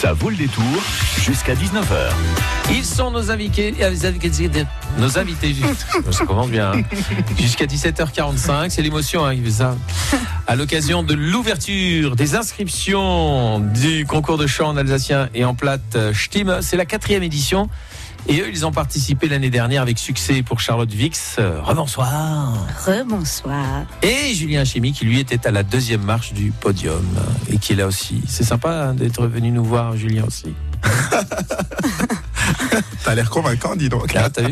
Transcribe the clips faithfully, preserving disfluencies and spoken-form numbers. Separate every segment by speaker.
Speaker 1: Ça vaut le détour jusqu'à dix-neuf heures.
Speaker 2: Ils sont nos invités, nos invités, ça commence bien, hein. Jusqu'à dix-sept heures quarante-cinq, c'est l'émotion hein, qui fait ça. À l'occasion de l'ouverture des inscriptions du concours de chant en alsacien et en plate Stimme, c'est la quatrième édition. Et eux, ils ont participé l'année dernière avec succès pour Charlotte Vix. Rebonsoir.
Speaker 3: Rebonsoir.
Speaker 2: Et Julien Chémy qui lui était à la deuxième marche du podium et qui est là aussi. C'est sympa hein, d'être venu nous voir, Julien aussi.
Speaker 4: T'as l'air convaincant, dis donc.
Speaker 2: Ah, t'as vu ?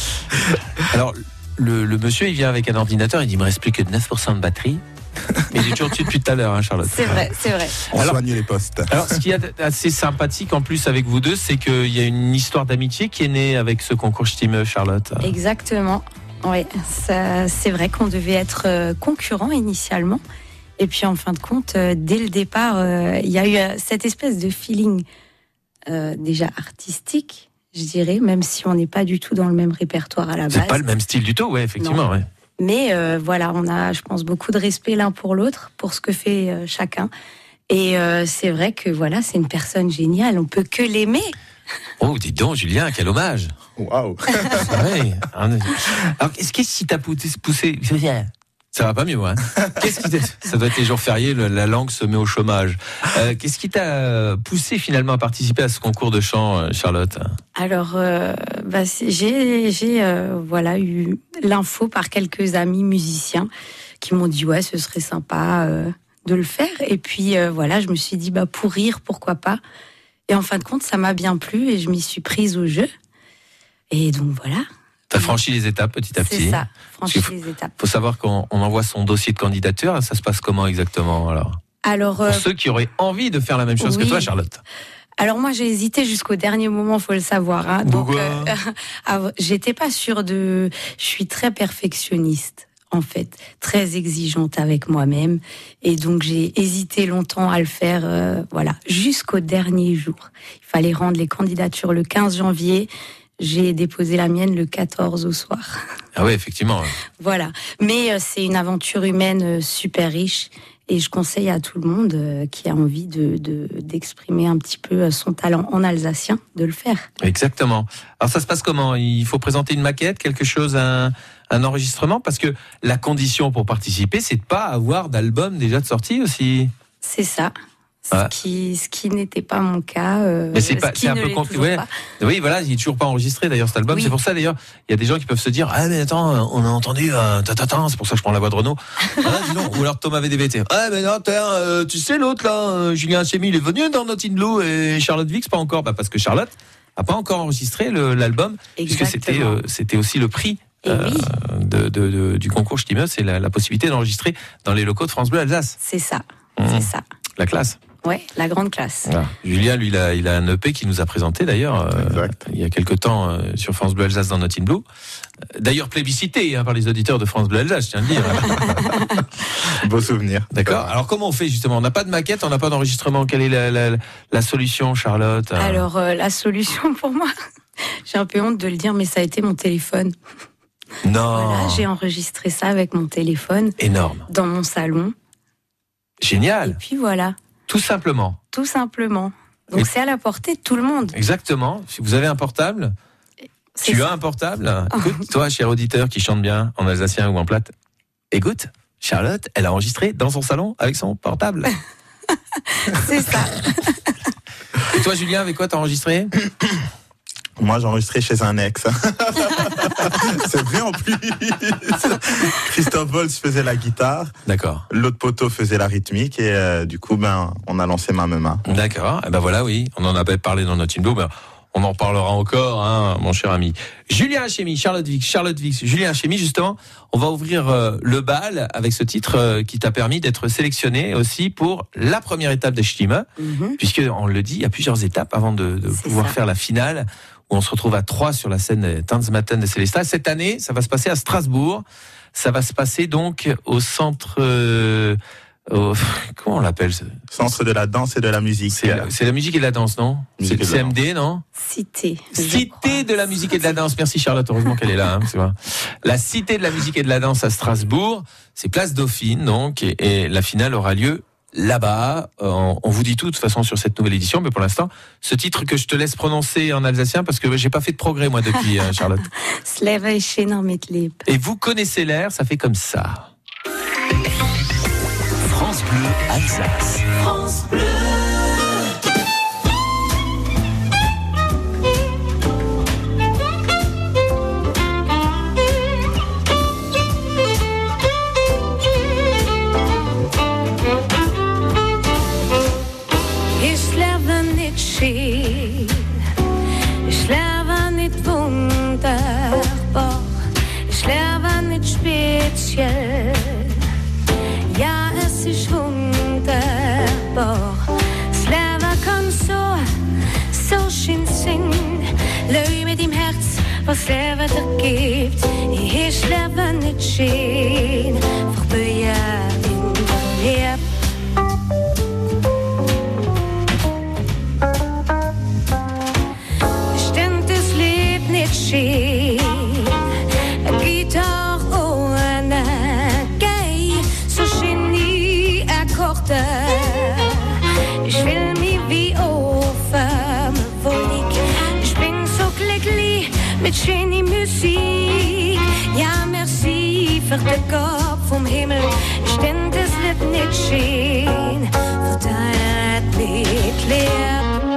Speaker 2: Alors, le, le monsieur, il vient avec un ordinateur, il dit, il me reste plus que neuf pour cent de batterie. Mais il est toujours dessus depuis tout à l'heure, hein, Charlotte.
Speaker 3: C'est vrai, c'est vrai.
Speaker 4: On
Speaker 2: alors,
Speaker 4: soigne les postes.
Speaker 2: Alors, ce qui est assez sympathique en plus avec vous deux, c'est qu'il y a une histoire d'amitié qui est née avec ce concours Stimme, Charlotte.
Speaker 3: Exactement. Oui, ça, c'est vrai qu'on devait être concurrents initialement. Et puis, en fin de compte, dès le départ, euh, il y a eu cette espèce de feeling euh, déjà artistique, je dirais, même si on n'est pas du tout dans le même répertoire à la base.
Speaker 2: C'est pas le même style du tout, ouais, effectivement, ouais.
Speaker 3: Mais euh, voilà, on a, je pense, beaucoup de respect l'un pour l'autre, pour ce que fait euh, chacun. Et euh, c'est vrai que voilà, c'est une personne géniale, on peut que l'aimer.
Speaker 2: Oh, dis donc, Julien, quel hommage.
Speaker 4: Waouh.
Speaker 2: Ouais. Alors, qu'est-ce qui t'a poussé, poussé Ça va pas mieux, hein. Qu'est-ce qui t'a... Ça doit être les jours fériés, la langue se met au chômage. Euh, qu'est-ce qui t'a poussé finalement à participer à ce concours de chant, Charlotte ?
Speaker 3: Alors, euh, bah, j'ai, j'ai euh, voilà, eu l'info par quelques amis musiciens qui m'ont dit ouais, ce serait sympa euh, de le faire. Et puis euh, voilà, je me suis dit bah pour rire, pourquoi pas. Et en fin de compte, ça m'a bien plu et je m'y suis prise au jeu. Et donc voilà.
Speaker 2: T'as franchi les étapes petit à petit.
Speaker 3: C'est ça, franchi
Speaker 2: faut,
Speaker 3: les étapes.
Speaker 2: Faut savoir qu'on on envoie son dossier de candidature. Ça se passe comment exactement alors ?
Speaker 3: Alors, euh,
Speaker 2: pour ceux qui auraient envie de faire la même chose
Speaker 3: oui.
Speaker 2: que toi, Charlotte.
Speaker 3: Alors moi, j'ai hésité jusqu'au dernier moment, faut le savoir. Hein. Donc, euh, euh, j'étais pas sûre de. Je suis très perfectionniste, en fait, très exigeante avec moi-même, et donc j'ai hésité longtemps à le faire. Euh, voilà, jusqu'au dernier jour. Il fallait rendre les candidatures le quinze janvier. J'ai déposé la mienne le quatorze au soir.
Speaker 2: Ah oui, effectivement.
Speaker 3: Voilà. Mais euh, c'est une aventure humaine euh, super riche et je conseille à tout le monde euh, qui a envie de, de, d'exprimer un petit peu son talent en alsacien de le faire.
Speaker 2: Exactement. Alors ça se passe comment ? Il faut présenter une maquette, quelque chose, un, un enregistrement ? Parce que la condition pour participer, c'est de pas avoir d'album déjà de sortie aussi.
Speaker 3: C'est ça. Ce
Speaker 2: Ah.
Speaker 3: qui, ce qui n'était pas mon cas. Euh,
Speaker 2: Mais c'est, pas,
Speaker 3: ce qui
Speaker 2: c'est un
Speaker 3: ne
Speaker 2: peu
Speaker 3: l'est
Speaker 2: compliqué.
Speaker 3: toujours
Speaker 2: Ouais.
Speaker 3: pas.
Speaker 2: Oui, voilà, il n'est toujours pas enregistré d'ailleurs cet album.
Speaker 3: Oui.
Speaker 2: C'est pour ça d'ailleurs, il y a des gens qui peuvent se dire ah mais attends, on a entendu euh, tatatin, c'est pour ça que je prends la voix de Renaud. Ah, dis donc. Ou alors Thomas V D B T. Ah mais non, euh, tu sais l'autre là, euh, Julien Chémy, il est venu dans Not in Blue et Charlotte Vix pas encore. Bah parce que Charlotte a pas encore enregistré le, l'album, puisque c'était euh, c'était aussi le prix. Euh,
Speaker 3: oui.
Speaker 2: de, de, de, du concours Stimme, c'est la, la possibilité d'enregistrer dans les locaux de France Bleu Alsace.
Speaker 3: C'est ça.
Speaker 2: Mmh.
Speaker 3: C'est ça.
Speaker 2: La classe.
Speaker 3: Ouais, la grande classe.
Speaker 2: Voilà. Julien, lui, il a, il a un E P qui nous a présenté d'ailleurs euh, il y a quelques temps euh, sur France Bleu Alsace dans Not in Blue. D'ailleurs plébiscité hein, par les auditeurs de France Bleu Alsace, je tiens à le dire.
Speaker 4: Beau souvenir.
Speaker 2: D'accord. Alors comment on fait justement ? On n'a pas de maquette, on n'a pas d'enregistrement. Quelle est la, la, la solution, Charlotte ?
Speaker 3: Alors euh, la solution pour moi, j'ai un peu honte de le dire, mais ça a été mon téléphone.
Speaker 2: Non.
Speaker 3: Voilà, j'ai enregistré ça avec mon téléphone.
Speaker 2: Énorme.
Speaker 3: Dans mon salon.
Speaker 2: Génial.
Speaker 3: Et puis voilà.
Speaker 2: Tout simplement.
Speaker 3: Tout simplement. Donc
Speaker 2: Et...
Speaker 3: c'est à la portée de tout le monde.
Speaker 2: Exactement. Si vous avez un portable,
Speaker 3: c'est
Speaker 2: tu
Speaker 3: ça.
Speaker 2: as un portable. Écoute, toi, cher auditeur qui chante bien en alsacien ou en plate, écoute, Charlotte, elle a enregistré dans son salon avec son portable.
Speaker 3: C'est ça.
Speaker 2: Et toi, Julien, avec quoi t'as enregistré ?
Speaker 4: Moi, j'ai enregistré chez un ex. C'est vrai en plus. Christophe Volz faisait la guitare.
Speaker 2: D'accord.
Speaker 4: L'autre poteau faisait la rythmique et euh, du coup, ben, on a lancé Mamema.
Speaker 2: D'accord. Et ben voilà, oui, on en avait parlé dans notre Blue. Ben, on en parlera encore, hein, mon cher ami. Julien Chémy, Charlotte Vix, Charlotte Vix, Julien Chémy, justement, on va ouvrir euh, le bal avec ce titre euh, qui t'a permis d'être sélectionné aussi pour la première étape des Stimme, mm-hmm. puisque on le dit, il y a plusieurs étapes avant de, de pouvoir ça. faire la finale, où on se retrouve à trois sur la scène Tanzmatten de Célestat. Cette année, ça va se passer à Strasbourg. Ça va se passer donc au centre... Euh, au, comment on l'appelle ?
Speaker 4: Centre de la danse et de la musique.
Speaker 2: C'est la, c'est la musique et de la danse, non ? C'est le C M D, non ?
Speaker 3: Cité.
Speaker 2: Cité de la musique et de la danse. Merci Charlotte, heureusement qu'elle est là. Hein, c'est vrai. La Cité de la musique et de la danse à Strasbourg. C'est place Dauphine, donc. Et, et la finale aura lieu là-bas. Euh, on vous dit tout de toute façon sur cette nouvelle édition, mais pour l'instant, ce titre que je te laisse prononcer en alsacien parce que j'ai pas fait de progrès moi depuis euh, Charlotte.
Speaker 3: Sleva et Chénan mit lieb.
Speaker 2: Et vous connaissez l'air, ça fait comme ça.
Speaker 1: France Bleu Alsace. France Bleu.
Speaker 5: Ich lebe nicht wunderbar, ich lebe nicht speziell. Ja, es ist wunderbar. Das Leben kann so, so schön singen. Löw mit dem Herz, was Leben dir gibt. Ich lebe nicht schön, vorbei in der Liebe. Schön, Gitarre ohne Gei, so schön nie Akkorde. Ich will mich wie offen wohnig. Ich bin so glücklich mit schöner Musik. Ja, merci für den Gott vom Himmel. Ich denk, das wird nicht schön, für dein Lied leer.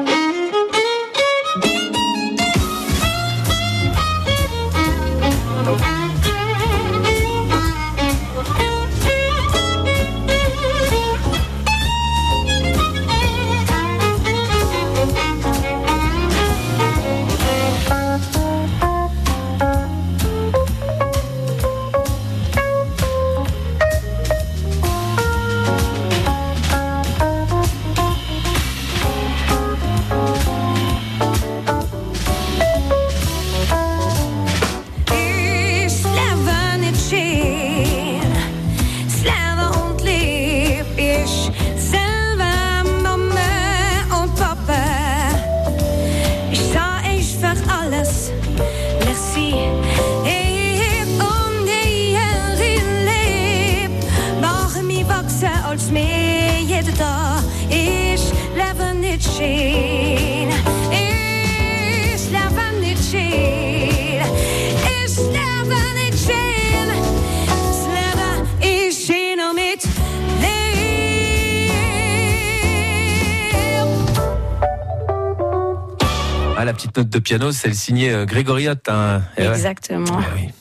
Speaker 2: La petite note de piano, c'est le signé Grégory Ott. Hein.
Speaker 3: Exactement.
Speaker 2: Ouais. Ouais, oui.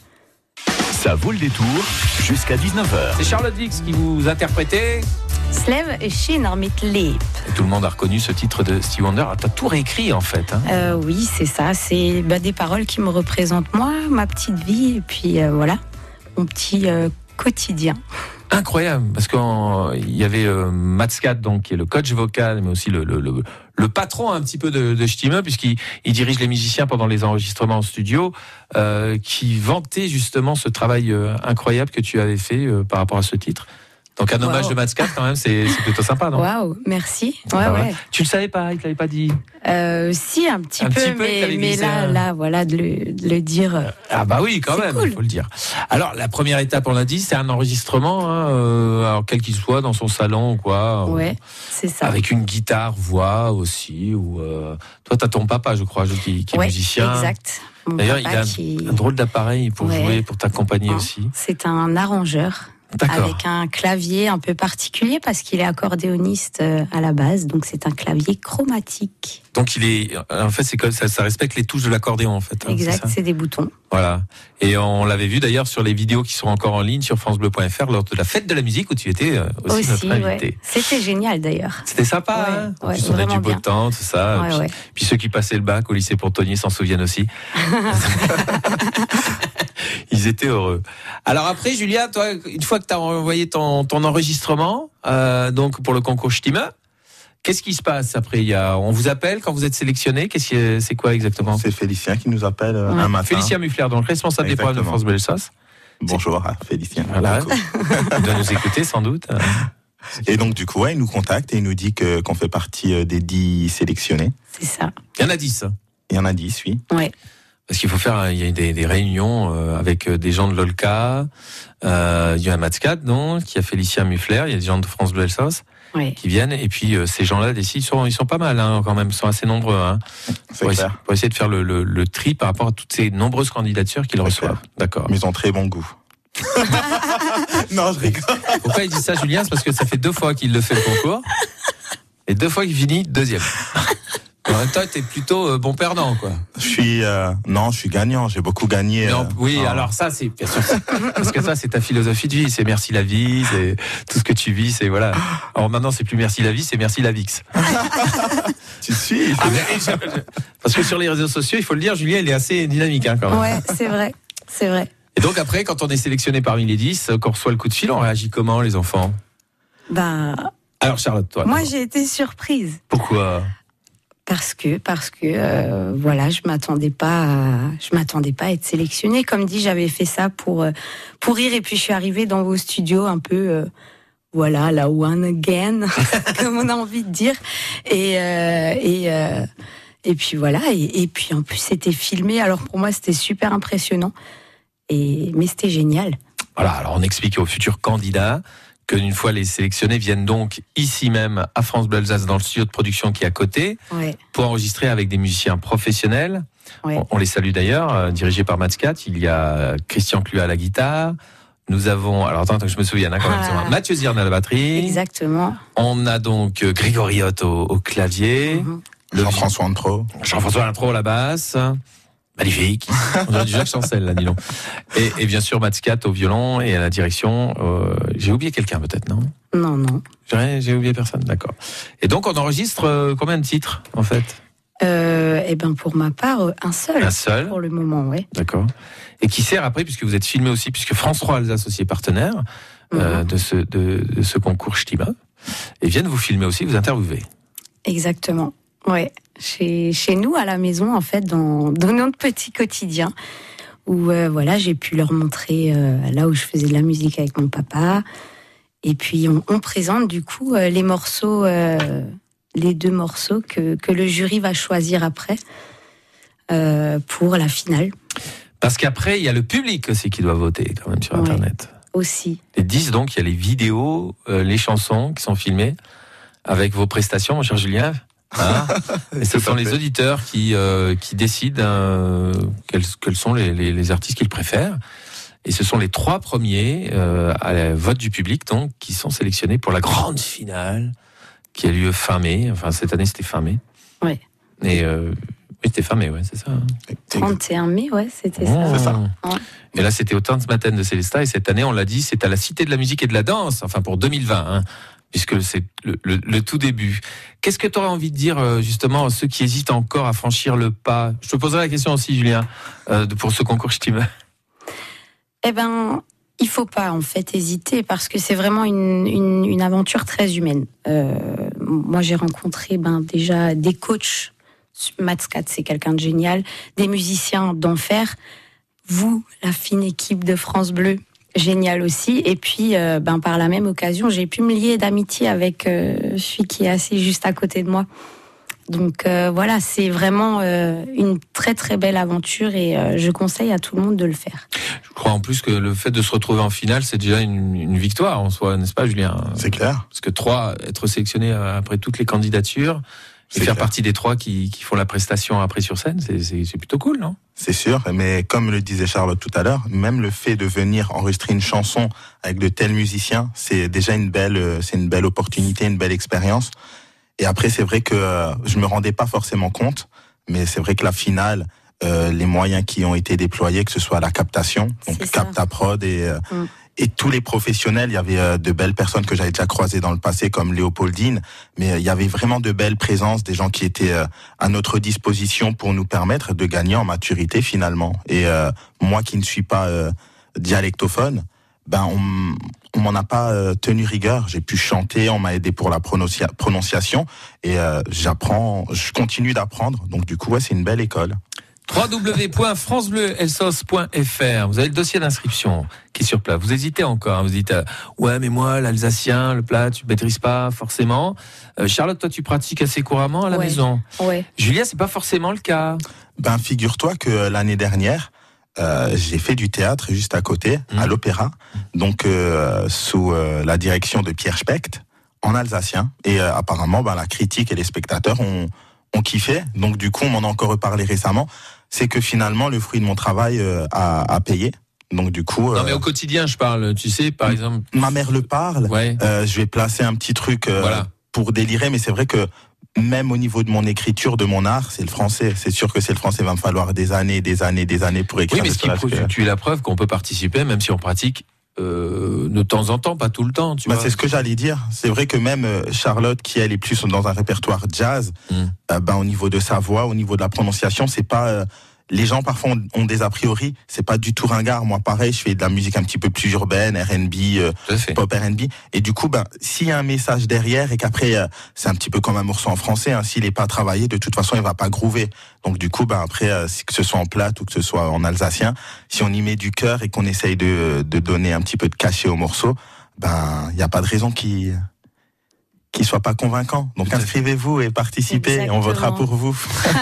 Speaker 1: Ça vaut le détour jusqu'à dix-neuf heures.
Speaker 2: C'est Charlotte Vix qui vous interprétait
Speaker 3: Sleva et Chénan mit lieb.
Speaker 2: Tout le monde a reconnu ce titre de Stevie Wonder. Ah, t'as tout réécrit en fait. Hein.
Speaker 3: Euh, oui, c'est ça. C'est bah, des paroles qui me représentent moi, ma petite vie, et puis euh, voilà, mon petit euh, quotidien.
Speaker 2: Incroyable, parce qu'il y avait euh, Matskat, donc qui est le coach vocal, mais aussi le, le, le, le patron un petit peu de, de Stimme, puisqu'il il dirige les musiciens pendant les enregistrements en studio, euh, qui vantait justement ce travail euh, incroyable que tu avais fait euh, par rapport à ce titre. Donc un hommage wow. de Matskat quand même, c'est, c'est plutôt sympa, non?
Speaker 3: Waouh, merci. Ouais,
Speaker 2: ah,
Speaker 3: ouais.
Speaker 2: ouais. Tu le savais pas, il te l'avait pas dit?
Speaker 3: Euh, si, un petit
Speaker 2: un
Speaker 3: peu,
Speaker 2: petit peu
Speaker 3: mais, mais là, là, voilà, de le, de le dire.
Speaker 2: Ah bah oui, quand même, il cool. faut le dire. Alors, la première étape, on l'a dit, c'est un enregistrement, hein, euh, alors quel qu'il soit, dans son salon ou quoi.
Speaker 3: Ouais, c'est ça.
Speaker 2: Avec une guitare, voix aussi. Ou euh... toi, t'as ton papa, je crois, qui, qui est
Speaker 3: ouais,
Speaker 2: musicien.
Speaker 3: Exact. Mon
Speaker 2: D'ailleurs, il a
Speaker 3: qui...
Speaker 2: un drôle d'appareil pour ouais. jouer, pour t'accompagner
Speaker 3: non,
Speaker 2: aussi.
Speaker 3: C'est un arrangeur.
Speaker 2: D'accord.
Speaker 3: Avec un clavier un peu particulier parce qu'il est accordéoniste à la base, donc c'est un clavier chromatique.
Speaker 2: Donc il est, en fait, c'est comme ça, ça respecte les touches de l'accordéon en fait. Hein,
Speaker 3: exact,
Speaker 2: c'est,
Speaker 3: c'est des boutons.
Speaker 2: Voilà. Et on l'avait vu d'ailleurs sur les vidéos qui sont encore en ligne sur francebleu point f r lors de la fête de la musique où tu étais aussi, aussi notre invité.
Speaker 3: Ouais. C'était génial d'ailleurs.
Speaker 2: C'était sympa.
Speaker 3: Ouais,
Speaker 2: hein
Speaker 3: ouais,
Speaker 2: puis on a du beau
Speaker 3: bien.
Speaker 2: temps, tout ça.
Speaker 3: Ouais,
Speaker 2: puis,
Speaker 3: ouais.
Speaker 2: puis ceux qui passaient le bac au lycée Pontonnier s'en souviennent aussi. Ils étaient heureux. Alors après, Julia, toi, une fois que tu as envoyé ton, ton enregistrement, euh, donc pour le concours Stimme, qu'est-ce qui se passe après? Il y a, on vous appelle quand vous êtes sélectionné. Qu'est-ce que, c'est quoi exactement?
Speaker 4: C'est Félicien qui nous appelle euh, ouais. un matin.
Speaker 2: Félicien Muffler, donc responsable exactement. des programmes de France Bleu Alsace.
Speaker 4: Bonjour à Félicien.
Speaker 2: Voilà. Il doit nous écouter sans doute.
Speaker 4: Et donc du coup, ouais, il nous contacte et il nous dit que qu'on fait partie des dix sélectionnés.
Speaker 3: C'est ça.
Speaker 2: Il y en a dix.
Speaker 4: Il y en a dix, oui.
Speaker 3: Ouais.
Speaker 2: Parce qu'il faut faire, il y a des, des réunions euh, avec des gens de l'Olca, euh, il y a Matskat, donc, il y a Félicien Muffler, il y a des gens de France Bleu Alsace.
Speaker 3: Ouais.
Speaker 2: qui viennent. Et puis euh, ces gens-là d'ici, ils sont, ils sont pas mal hein, quand même, ils sont assez nombreux. Hein,
Speaker 4: C'est
Speaker 2: pour,
Speaker 4: clair.
Speaker 2: essayer, pour essayer de faire le, le, le tri par rapport à toutes ces nombreuses candidatures qu'ils
Speaker 4: C'est
Speaker 2: reçoivent.
Speaker 4: clair.
Speaker 2: D'accord.
Speaker 4: Mais ils ont très bon goût. Non, je rigole.
Speaker 2: Pourquoi il dit ça, Julien? C'est parce que ça fait deux fois qu'il le fait le concours et deux fois qu'il finit deuxième. En même temps, t'es plutôt euh, bon perdant, quoi.
Speaker 4: Je suis, euh, non, je suis gagnant. J'ai beaucoup gagné.
Speaker 2: Non,
Speaker 4: euh,
Speaker 2: oui,
Speaker 4: en-
Speaker 2: alors ça, c'est bien sûr, c'est- parce que ça, c'est ta philosophie de vie. C'est merci la vie, c'est tout ce que tu vis, c'est voilà. Alors maintenant, c'est plus merci la vie, c'est merci la Vix.
Speaker 4: Tu suis.
Speaker 2: Ah, mais, je- je- parce que sur les réseaux sociaux, il faut le dire, Julien, il est assez dynamique hein, quand même.
Speaker 3: Ouais, c'est vrai, c'est vrai.
Speaker 2: Et donc après, quand on est sélectionné parmi les dix, qu'on reçoit le coup de fil, on réagit comment, les enfants?
Speaker 3: Bah,
Speaker 2: Alors Charlotte, toi.
Speaker 3: moi,
Speaker 2: d'abord.
Speaker 3: j'ai été surprise.
Speaker 2: Pourquoi?
Speaker 3: Parce que, parce que, euh, voilà, je m'attendais pas, à, je m'attendais pas à être sélectionnée. Comme dit, j'avais fait ça pour, euh, pour rire, et puis je suis arrivée dans vos studios un peu, euh, voilà, la one again, comme on a envie de dire. Et, euh, et, euh, et puis voilà, et, et puis en plus c'était filmé. Alors pour moi, c'était super impressionnant. Et mais c'était génial.
Speaker 2: Voilà, alors on explique aux futurs candidats qu'une fois les sélectionnés viennent donc ici même à France Bleu Alsace dans le studio de production qui est à côté
Speaker 3: Ouais,
Speaker 2: pour enregistrer avec des musiciens professionnels.
Speaker 3: ouais.
Speaker 2: On, on les salue d'ailleurs, euh, dirigé par Matscat. Il y a Christian Clua à la guitare. Nous avons, alors attends, attends que je me souvienne hein, quand même,
Speaker 3: Ah.
Speaker 2: c'est moi. Mathieu Zirn à la batterie.
Speaker 3: Exactement.
Speaker 2: On a donc euh, Grégory Hoth au, au clavier.
Speaker 3: Mhm.
Speaker 2: Le
Speaker 4: Jean-François Antro.
Speaker 2: Jean-François Intro à la basse. Magnifique. On dirait du Jacques Chancel, là, dis donc. Et, et bien sûr, Matscat au violon et à la direction. Euh, j'ai oublié quelqu'un, peut-être, non?
Speaker 3: Non, non.
Speaker 2: J'ai, j'ai oublié personne, d'accord. Et donc, on enregistre euh, combien de titres, en fait?
Speaker 3: Euh, et ben pour ma part, euh, un seul.
Speaker 2: Un seul.
Speaker 3: Pour le moment, ouais.
Speaker 2: D'accord. Et qui sert après, puisque vous êtes filmé aussi, puisque France trois Alsace aussi est partenaire euh,
Speaker 3: Mhm.
Speaker 2: de, ce, de, de ce concours Stima, et viennent vous filmer aussi, vous interviewer.
Speaker 3: Exactement. Ouais. Chez, chez nous, à la maison, en fait, dans, dans notre petit quotidien, où euh, voilà, j'ai pu leur montrer euh, là où je faisais de la musique avec mon papa. Et puis, on, on présente du coup euh, les morceaux, euh, les deux morceaux que, que le jury va choisir après euh, pour la finale
Speaker 2: Parce qu'après, il y a le public aussi qui doit voter, quand même, sur
Speaker 3: Ouais.
Speaker 2: Internet.
Speaker 3: aussi.
Speaker 2: Les dix, donc, il y a les vidéos, euh, les chansons qui sont filmées avec vos prestations, mon cher Julien. Hein et ce
Speaker 4: Tout
Speaker 2: sont
Speaker 4: à
Speaker 2: les
Speaker 4: fait.
Speaker 2: auditeurs qui, euh, qui décident euh, quels, quels sont les, les, les artistes qu'ils préfèrent. Et ce sont les trois premiers euh, à la vote du public, donc, qui sont sélectionnés pour la grande finale qui a lieu fin mai. Enfin, cette année, c'était fin mai.
Speaker 3: Ouais.
Speaker 2: Et euh, oui, c'était fin mai, ouais, c'est ça. hein.
Speaker 3: trente et un mai, ouais, c'était
Speaker 2: Oh.
Speaker 3: ça.
Speaker 4: C'est ça.
Speaker 3: Ouais.
Speaker 2: Et là, c'était au Tanzmatten de Célestat. Et cette année, on l'a dit, c'est à la Cité de la musique et de la danse. Enfin, pour deux mille vingt, hein, puisque c'est le, le, le tout début. Qu'est-ce que tu aurais envie de dire, euh, justement, à ceux qui hésitent encore à franchir le pas? Je te poserai la question aussi, Julien, euh, de- pour ce concours Stima.
Speaker 3: Eh ben, il faut pas en fait hésiter parce que c'est vraiment une, une, une aventure très humaine. Euh, moi, j'ai rencontré ben déjà des coachs. Matscat, c'est quelqu'un de génial. Des musiciens d'enfer. Vous, la fine équipe de France Bleu, génial aussi. Et puis, euh, ben par la même occasion, j'ai pu me lier d'amitié avec euh, celui qui est assis juste à côté de moi. Donc euh, voilà, c'est vraiment euh, une très très belle aventure et euh, je conseille à tout le monde de le faire.
Speaker 2: Je crois en plus que le fait de se retrouver en finale, c'est déjà une, une victoire en soi, n'est-ce pas, Julien?
Speaker 4: C'est clair.
Speaker 2: Parce que trois, être sélectionné après toutes les candidatures et
Speaker 4: C'est
Speaker 2: faire
Speaker 4: clair.
Speaker 2: partie des trois qui, qui font la prestation après sur scène, c'est, c'est, c'est plutôt cool, non?
Speaker 4: C'est sûr, mais comme le disait Charlotte tout à l'heure, même le fait de venir enregistrer une chanson avec de tels musiciens, c'est déjà une belle, euh, c'est une belle opportunité, une belle expérience. Et après, c'est vrai que euh, je me rendais pas forcément compte, mais c'est vrai que la finale, euh, les moyens qui ont été déployés, que ce soit la captation, donc
Speaker 3: C'est ça.
Speaker 4: Captaprod et euh,
Speaker 3: Mm.
Speaker 4: et tous les professionnels, il y avait euh, de belles personnes que j'avais déjà croisées dans le passé, comme Léopoldine, mais euh, il y avait vraiment de belles présences, des gens qui étaient euh, à notre disposition pour nous permettre de gagner en maturité finalement. Et euh, moi qui ne suis pas euh, dialectophone, ben on, m- on m'en a pas euh, tenu rigueur. J'ai pu chanter, on m'a aidé pour la prononcia- prononciation et euh, j'apprends, je continue d'apprendre. Donc du coup, ouais, c'est une belle école.
Speaker 2: w w w point france bleu elsos point f r. Vous avez le dossier d'inscription qui est sur place. Vous hésitez encore. Hein. Vous dites, euh, ouais, mais moi, l'alsacien, le plat, tu maîtrises pas forcément. Euh, Charlotte, toi, tu pratiques assez couramment à la
Speaker 3: Ouais.
Speaker 2: maison.
Speaker 3: Ouais.
Speaker 2: Julia, c'est pas forcément le cas.
Speaker 4: Ben figure-toi que euh, l'année dernière, euh, j'ai fait du théâtre juste à côté,
Speaker 2: Mmh.
Speaker 4: à l'Opéra, donc euh, sous euh, la direction de Pierre Specht, en alsacien. Et euh, apparemment, ben, la critique et les spectateurs ont, ont kiffé. Donc du coup, on m'en a encore reparlé récemment. C'est que finalement, le fruit de mon travail euh, a, a payé. Donc du coup...
Speaker 2: Non, mais au quotidien, je parle. Tu sais, par exemple...
Speaker 4: Ma mère le parle.
Speaker 2: Ouais.
Speaker 4: Euh, je vais placer un petit truc euh,
Speaker 2: voilà.
Speaker 4: pour délirer, mais c'est vrai que même au niveau de mon écriture, de mon art, c'est le français. C'est sûr que c'est le français. Il va me falloir des années, des années, des années pour écrire.
Speaker 2: Oui, mais ce qui prouve, que... tu es la preuve qu'on peut participer, même si on pratique euh, de temps en temps, pas tout le temps. Tu
Speaker 4: bah,
Speaker 2: vois.
Speaker 4: C'est ce que j'allais dire. C'est vrai que même Charlotte, qui elle est plus dans un répertoire jazz, mm. euh, bah, au niveau de sa voix, au niveau de la prononciation, c'est pas... Euh, les gens parfois ont, ont des a priori, c'est pas du tout ringard. Moi pareil, je fais de la musique un petit peu plus urbaine, R and B, euh, pop R and B. Et du coup, ben s'il y a un message derrière et qu'après euh, c'est un petit peu comme un morceau en français, hein, s'il est pas travaillé, de toute façon il va pas groover. Donc du coup, ben après euh, que ce soit en plate ou que ce soit en alsacien, si on y met du cœur et qu'on essaye de, de donner un petit peu de cachet au morceau, ben il y a pas de raison qui qui soit pas convaincant. Donc inscrivez-vous et participez. Exactement. Et on votera pour vous.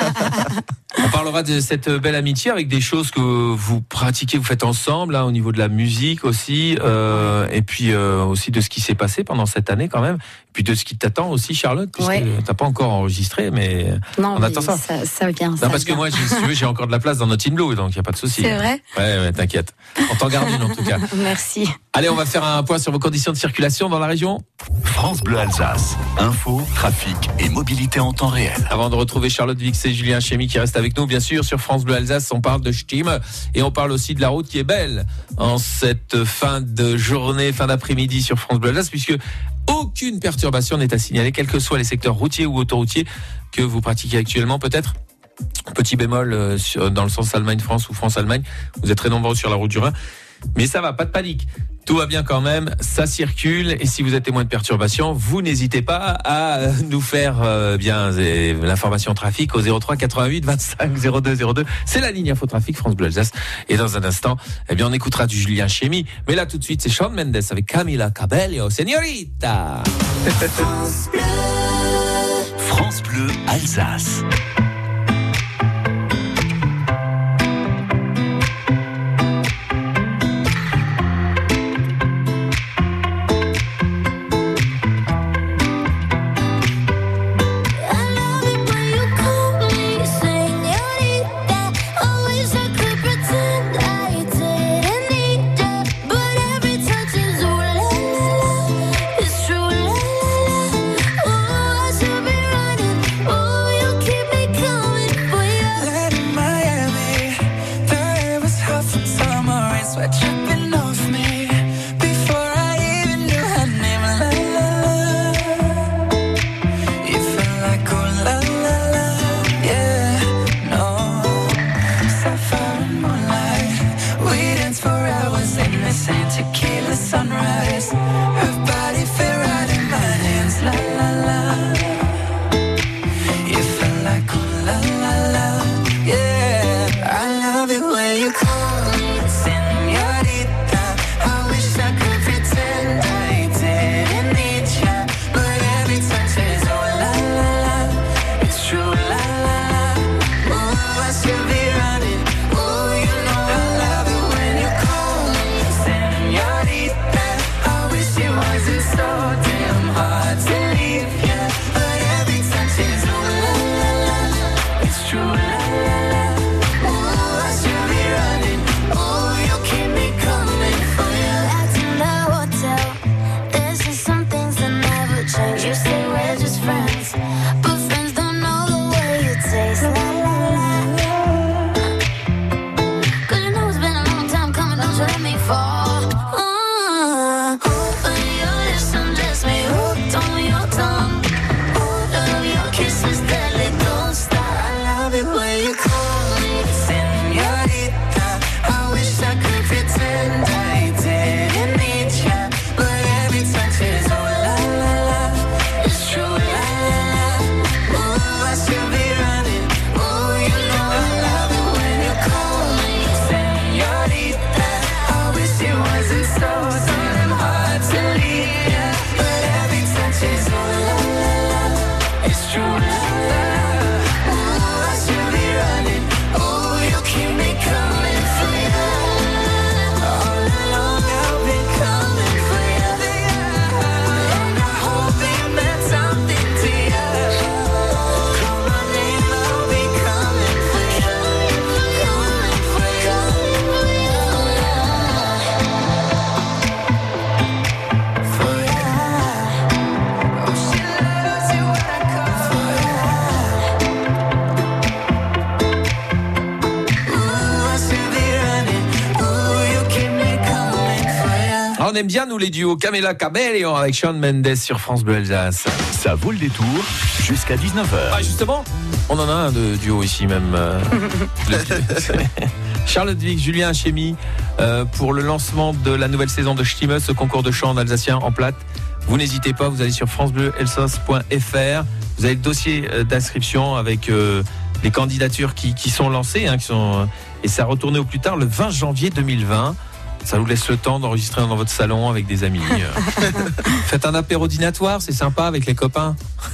Speaker 2: On parlera de cette belle amitié avec des choses que vous pratiquez, vous faites ensemble, hein, au niveau de la musique aussi, euh, et puis euh, aussi de ce qui s'est passé pendant cette année quand même, et puis de ce qui t'attend aussi, Charlotte, puisque ouais. t'as pas encore enregistré, mais
Speaker 3: non,
Speaker 2: on
Speaker 3: mais
Speaker 2: attend ça.
Speaker 3: Ça, ça vient.
Speaker 2: Non,
Speaker 3: ça
Speaker 2: parce
Speaker 3: vient.
Speaker 2: que moi, si tu veux, j'ai encore de la place dans notre in blue, donc il y a pas de souci.
Speaker 3: C'est vrai.
Speaker 2: Ouais, ouais, t'inquiète. On t'en garde une en tout cas.
Speaker 3: Merci.
Speaker 2: Allez, on va faire un point sur vos conditions de circulation dans la région.
Speaker 1: France Bleu Alsace. Info, trafic et mobilité en temps réel.
Speaker 2: Avant de retrouver Charlotte Vix et Julien Chémy qui restent avec nous, bien sûr, sur France Bleu Alsace, on parle de Stim et on parle aussi de la route qui est belle en cette fin de journée, fin d'après-midi sur France Bleu Alsace, puisque aucune perturbation n'est à signaler, quels que soient les secteurs routiers ou autoroutiers que vous pratiquez actuellement. Peut-être petit bémol euh, sur, dans le sens Allemagne-France ou France-Allemagne, vous êtes très nombreux sur la route du Rhin, mais ça va, pas de panique. Tout va bien quand même, ça circule, et si vous êtes témoin de perturbations, vous n'hésitez pas à nous faire euh, bien euh, l'information trafic au zéro trois quatre-vingt-huit vingt-cinq zéro deux zéro deux. C'est la ligne Info Trafic France Bleu Alsace. Et dans un instant, eh bien, on écoutera du Julien Chémy. Mais là, tout de suite, c'est Shawn Mendes avec Camila Cabello, Señorita.
Speaker 1: France Bleu, France Bleu Alsace.
Speaker 5: Make
Speaker 2: Ah, on aime bien, nous, les duos. Camila Cabello avec Shawn Mendes sur France Bleu Alsace.
Speaker 1: Ça vaut le détour jusqu'à dix-neuf heures.
Speaker 2: Ah, justement, on en a un de duo ici même. Euh, Charlotte Wix, Julien Chémy, euh, pour le lancement de la nouvelle saison de Stimme, ce concours de chant en alsacien en plate. Vous n'hésitez pas, vous allez sur francebleu elsace point f r. Vous avez le dossier d'inscription avec euh, les candidatures qui, qui sont lancées, hein, qui sont, et ça a retourné au plus tard le vingt janvier deux mille vingt. Ça vous laisse le temps d'enregistrer dans votre salon avec des amis. Faites un apéro dînatoire, c'est sympa avec les copains.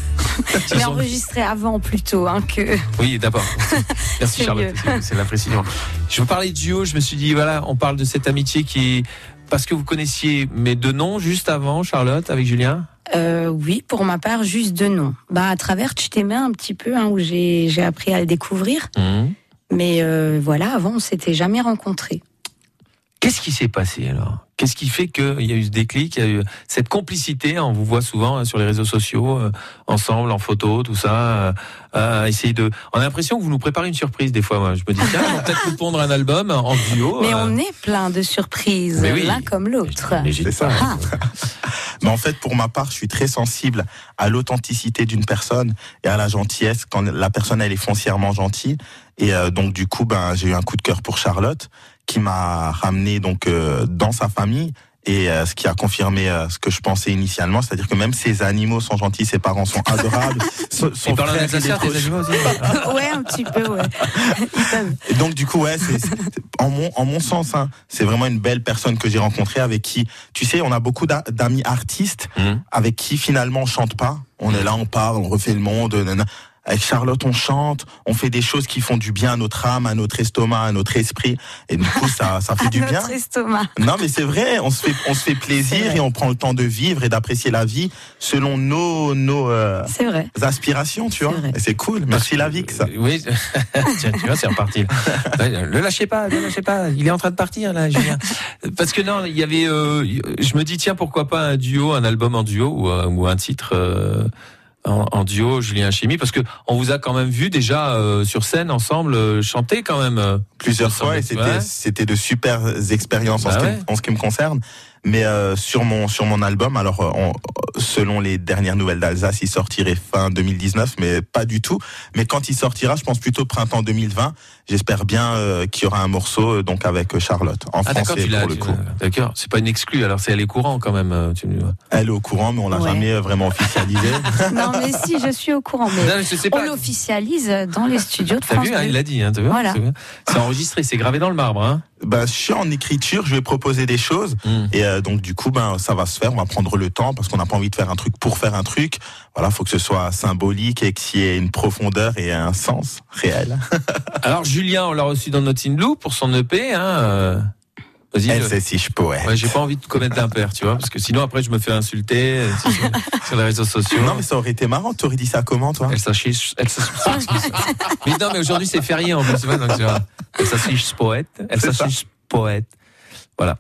Speaker 3: Je l'ai enregistré avant plutôt hein, que.
Speaker 2: Oui, d'abord. Merci
Speaker 3: C'est
Speaker 2: Charlotte, c'est, c'est la précision. Je vous parlais de duo, je me suis dit, voilà, on parle de cette amitié qui est. Parce que vous connaissiez mes deux noms juste avant, Charlotte, avec Julien.
Speaker 3: Euh, oui, pour ma part, juste deux noms. Bah, à travers Tu t'aimais un petit peu, hein, où j'ai, j'ai appris à le découvrir.
Speaker 2: Mmh.
Speaker 3: Mais euh, voilà, avant, on s'était jamais rencontrés.
Speaker 2: Qu'est-ce qui s'est passé alors ? Qu'est-ce qui fait qu'il y a eu ce déclic, il y a eu cette complicité ? On vous voit souvent hein, sur les réseaux sociaux, euh, ensemble, en photo, tout ça. Euh, euh, essayer de. On a l'impression que vous nous préparez une surprise des fois. Moi, je me dis tiens, on va peut-être nous pondre un album en duo.
Speaker 3: Mais
Speaker 2: euh...
Speaker 3: on est plein de surprises,
Speaker 2: Mais oui.
Speaker 3: l'un comme l'autre.
Speaker 2: Mais j'ai
Speaker 4: C'est ça.
Speaker 3: Ah.
Speaker 4: Mais en fait, pour ma part, je suis très sensible à l'authenticité d'une personne et à la gentillesse quand la personne elle est foncièrement gentille. Et euh, donc du coup, ben j'ai eu un coup de cœur pour Charlotte, qui m'a ramené donc euh, dans sa famille. Et euh, ce qui a confirmé euh, ce que je pensais initialement, c'est-à-dire que même ses animaux sont gentils, ses parents sont adorables. Son, son
Speaker 2: Ils parlent en
Speaker 4: frère, il est
Speaker 2: alsacien,
Speaker 4: trop
Speaker 2: tes animaux aussi.
Speaker 3: Ouais, un petit peu, ouais. Ils peuvent.
Speaker 4: Et donc du coup, ouais, c'est, c'est en mon en mon sens, hein, c'est vraiment une belle personne que j'ai rencontrée, avec qui, tu sais, on a beaucoup d'a- d'amis artistes
Speaker 2: Mmh.
Speaker 4: avec qui finalement on chante pas. On est là, on parle, on refait le monde. Nanana. Avec Charlotte, on chante, on fait des choses qui font du bien à notre âme, à notre estomac, à notre esprit, et du coup ça ça fait
Speaker 3: À
Speaker 4: du bien.
Speaker 3: notre estomac.
Speaker 4: Non mais c'est vrai, on se fait on se fait plaisir et on prend le temps de vivre et d'apprécier la vie selon nos nos euh,
Speaker 3: C'est vrai.
Speaker 4: aspirations, tu
Speaker 3: C'est
Speaker 4: vois.
Speaker 3: vrai.
Speaker 4: Et c'est cool. Merci la Vix.
Speaker 2: Euh, Oui, tiens, tu vois, c'est reparti. Le lâchez pas, le lâchez pas. Il est en train de partir là, Julien. Parce que non, il y avait. Euh, je me dis tiens, pourquoi pas un duo, un album en duo ou, euh, ou un titre. Euh, En, en duo, Julien Chémy, parce que on vous a quand même vu déjà euh, sur scène ensemble euh, chanter quand même euh,
Speaker 4: Plusieurs fois et c'était
Speaker 2: ouais.
Speaker 4: c'était de super expériences en,
Speaker 2: Bah
Speaker 4: ce qui,
Speaker 2: ouais.
Speaker 4: en ce qui me concerne. Mais euh, sur mon sur mon album, alors on, selon les dernières nouvelles d'Alsace, il sortirait fin deux mille dix-neuf, mais pas du tout. Mais quand il sortira, je pense plutôt printemps deux mille vingt. J'espère bien euh, qu'il y aura un morceau euh, donc avec Charlotte en
Speaker 2: Ah d'accord,
Speaker 4: français
Speaker 2: tu l'as,
Speaker 4: pour le
Speaker 2: tu
Speaker 4: coup.
Speaker 2: l'as. D'accord, c'est pas une exclue, alors c'est elle est courant quand même. euh, Tu...
Speaker 4: Elle est au courant, mais on l'a
Speaker 3: Ouais.
Speaker 4: jamais vraiment officialisé.
Speaker 3: Non, mais si, je suis au courant. Mais
Speaker 2: Non, mais je sais
Speaker 3: on
Speaker 2: pas.
Speaker 3: l'officialise dans les studios de
Speaker 2: T'as
Speaker 3: France
Speaker 2: vu, hein,
Speaker 3: Bleu.
Speaker 2: il l'a dit. Hein, t'as vu,
Speaker 3: Voilà.
Speaker 2: c'est, c'est enregistré, c'est gravé dans le marbre. Hein.
Speaker 4: Ben, je suis en écriture, je vais proposer des choses.
Speaker 2: Mm.
Speaker 4: Et euh, donc du coup, ben ça va se faire. On va prendre le temps parce qu'on n'a pas envie de faire un truc pour faire un truc. Voilà, faut que ce soit symbolique et qu'il y ait une profondeur et un sens réel.
Speaker 2: Alors Julien, on l'a reçu dans notre In Blue pour son E P. Hein, euh... Vas-y.
Speaker 4: Elle
Speaker 2: le-
Speaker 4: sait si je poète.
Speaker 2: Ouais, j'ai pas envie de commettre d'impair, tu vois, parce que sinon après je me fais insulter euh, sur, sur les réseaux sociaux.
Speaker 4: Non mais ça aurait été marrant. T'aurais dit ça comment toi?
Speaker 2: Elle s'affiche, elle s'affiche. Mais non, mais aujourd'hui c'est férié en plus, ouais, donc tu vois, elle s'affiche poète, elle
Speaker 4: C'est ça.
Speaker 2: s'affiche poète. Voilà.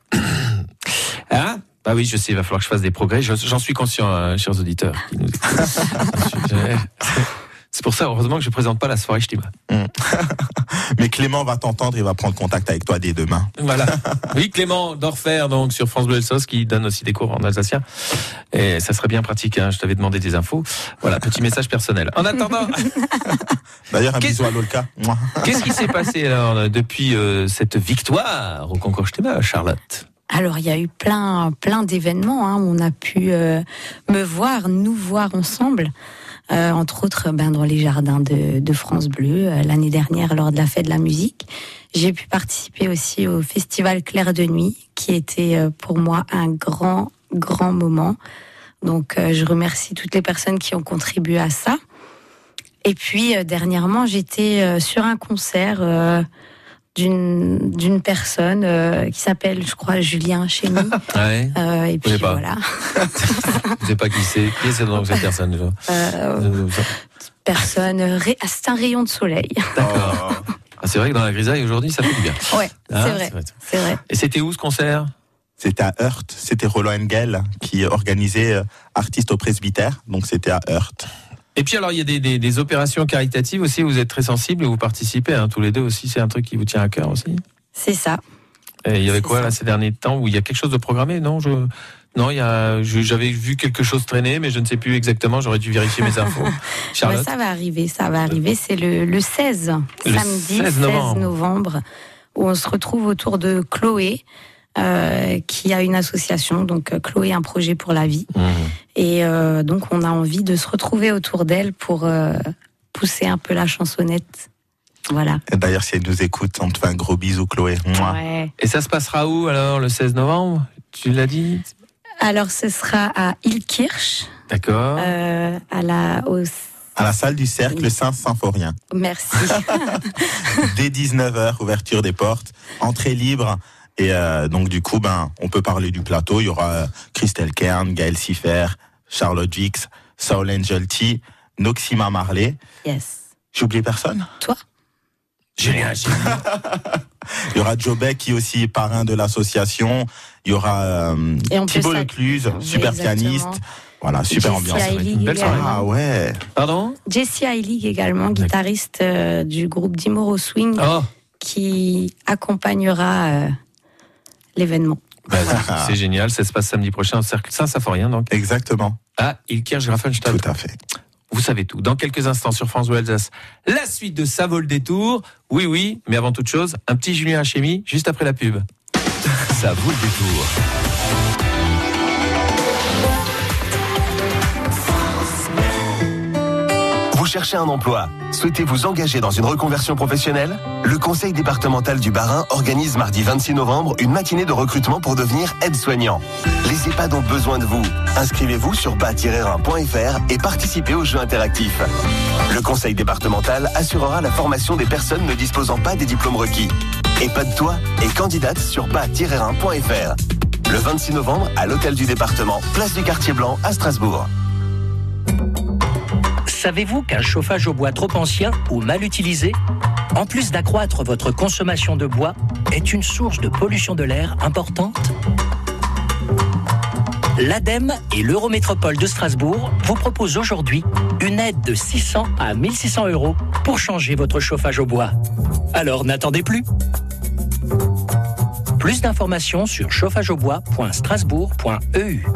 Speaker 2: Hein? Bah oui, je sais, il va falloir que je fasse des progrès. Je- J'en suis conscient, hein, chers auditeurs. Qui nous écoutent. Je- je- C'est pour ça, heureusement, que je présente pas la soirée Stima.
Speaker 4: Mais Clément va t'entendre, il va prendre contact avec toi dès demain.
Speaker 2: Voilà. Oui, Clément Dorfer, donc sur France Bleu Alsace, qui donne aussi des cours en alsacien. Et ça serait bien pratique. Hein, je t'avais demandé des infos. Voilà, petit message personnel. En attendant,
Speaker 4: D'ailleurs, un
Speaker 2: Qu'est-ce-
Speaker 4: bisou à Lolka. Mouah.
Speaker 2: qu'est-ce qui s'est passé alors depuis euh, cette victoire au concours Stima, Charlotte?
Speaker 3: Alors, il y a eu plein, plein d'événements. Hein, où on a pu euh, me voir, nous voir ensemble. Euh, entre autres, ben, dans les jardins de, de France Bleu, euh, l'année dernière, lors de la fête de la musique. J'ai pu participer aussi au festival Clair de Nuit, qui était euh, pour moi un grand, grand moment. Donc, euh, je remercie toutes les personnes qui ont contribué à ça. Et puis, euh, dernièrement, j'étais euh, sur un concert euh, d'une d'une personne euh, qui s'appelle, je crois, Julien Chémy.
Speaker 2: Ouais.
Speaker 3: Euh, et puis
Speaker 2: connais pas.
Speaker 3: voilà,
Speaker 2: Je sais pas qui c'est. Qui est donc cette personne déjà?
Speaker 3: euh,
Speaker 2: Euh,
Speaker 3: personne, ré- ah, c'est un rayon de soleil.
Speaker 2: D'accord. Ah, c'est vrai que dans la grisaille aujourd'hui, ça fait du bien.
Speaker 3: Ouais,
Speaker 2: Ah,
Speaker 3: c'est vrai, c'est vrai.
Speaker 2: Et c'était où ce concert?
Speaker 4: C'était à Heurt. C'était Roland Engel qui organisait euh, Artistes au Presbytère. Donc c'était à Heurt.
Speaker 2: Et puis alors il y a des, des, des opérations caritatives aussi, vous êtes très sensibles et vous participez, hein, tous les deux aussi, c'est un truc qui vous tient à cœur aussi.
Speaker 3: C'est ça.
Speaker 2: Et il y avait
Speaker 3: C'est
Speaker 2: quoi
Speaker 3: ça.
Speaker 2: là ces derniers temps où il y a quelque chose de programmé? Non, je non, il y a je- j'avais vu quelque chose traîner, mais je ne sais plus exactement. J'aurais dû vérifier mes infos.
Speaker 3: Ouais,
Speaker 2: Charlotte.
Speaker 3: ça va arriver, ça va arriver. C'est le, le seize,
Speaker 2: Le
Speaker 3: samedi
Speaker 2: seize novembre.
Speaker 3: novembre, où on se retrouve autour de Chloé, euh, qui a une association, donc euh, Chloé, un projet pour la vie.
Speaker 2: Mmh.
Speaker 3: Et euh, donc, on a envie de se retrouver autour d'elle pour euh, pousser un peu la chansonnette. Voilà.
Speaker 4: Et d'ailleurs, si elle nous écoute, on te fait un gros bisou, Chloé. Mouah.
Speaker 3: Ouais.
Speaker 2: Et ça se passera où alors le seize novembre? Tu l'as dit?
Speaker 3: Alors, ce sera à Ilkirch,
Speaker 2: D'accord.
Speaker 3: euh, à la, au,
Speaker 4: À la salle du Cercle Saint-Symphorien.
Speaker 3: merci.
Speaker 4: Dès dix-neuf heures, ouverture des portes, entrée libre. Et euh, donc du coup, ben, on peut parler du plateau. Il y aura euh, Christelle Kern, Gaël Siffer, Charlotte Vix, Saul Angelti, Noxima Marley.
Speaker 3: Yes.
Speaker 4: J'ai oublié personne?
Speaker 3: Toi?
Speaker 2: Julien Hachemi.
Speaker 4: Il y aura Joe Beck qui est aussi parrain de l'association. Il y aura euh,
Speaker 3: Et on peut
Speaker 4: Thibaut
Speaker 3: ça-
Speaker 4: Lecluse,
Speaker 3: Oui,
Speaker 4: super
Speaker 3: exactement.
Speaker 4: pianiste. Voilà, super
Speaker 3: Jessie
Speaker 4: ambiance.
Speaker 3: Hailey
Speaker 2: Une belle soirée.
Speaker 4: Ah ouais.
Speaker 2: Pardon?
Speaker 3: Jessie Hailey également, guitariste euh, du groupe Dimoro Swing,
Speaker 2: Oh,
Speaker 3: qui accompagnera euh, l'événement.
Speaker 2: bah, c'est génial. Ça se passe samedi prochain au Cercle Saint-Symphorien, donc
Speaker 4: Exactement.
Speaker 2: à Ilkirch-Grafenstadt.
Speaker 4: Tout à fait.
Speaker 2: Vous savez tout. Dans quelques instants sur France Bleu Alsace, la suite de Ça vaut le détour. Oui, oui, mais avant toute chose, un petit Julien Hachemi juste après la pub.
Speaker 1: Ça vaut le détour.
Speaker 6: Vous cherchez un emploi? Souhaitez vous engager dans une reconversion professionnelle? Le conseil départemental du Bas-Rhin organise mardi vingt-six novembre une matinée de recrutement pour devenir aide-soignant. Les EHPAD ont besoin de vous. Inscrivez-vous sur bas tiret rhin point f r et participez au jeu interactif. Le conseil départemental assurera la formation des personnes ne disposant pas des diplômes requis. EHPAD-toi et candidate sur bas tiret rhin point f r. Le vingt-six novembre à l'hôtel du département, place du Quartier Blanc à Strasbourg.
Speaker 7: Savez-vous qu'un chauffage au bois trop ancien ou mal utilisé, en plus d'accroître votre consommation de bois, est une source de pollution de l'air importante? L'Ademe et l'Eurométropole de Strasbourg vous proposent aujourd'hui une aide de six cents à mille six cents euros pour changer votre chauffage au bois. Alors n'attendez plus. Plus d'informations sur chauffageaubois point strasbourg point e u.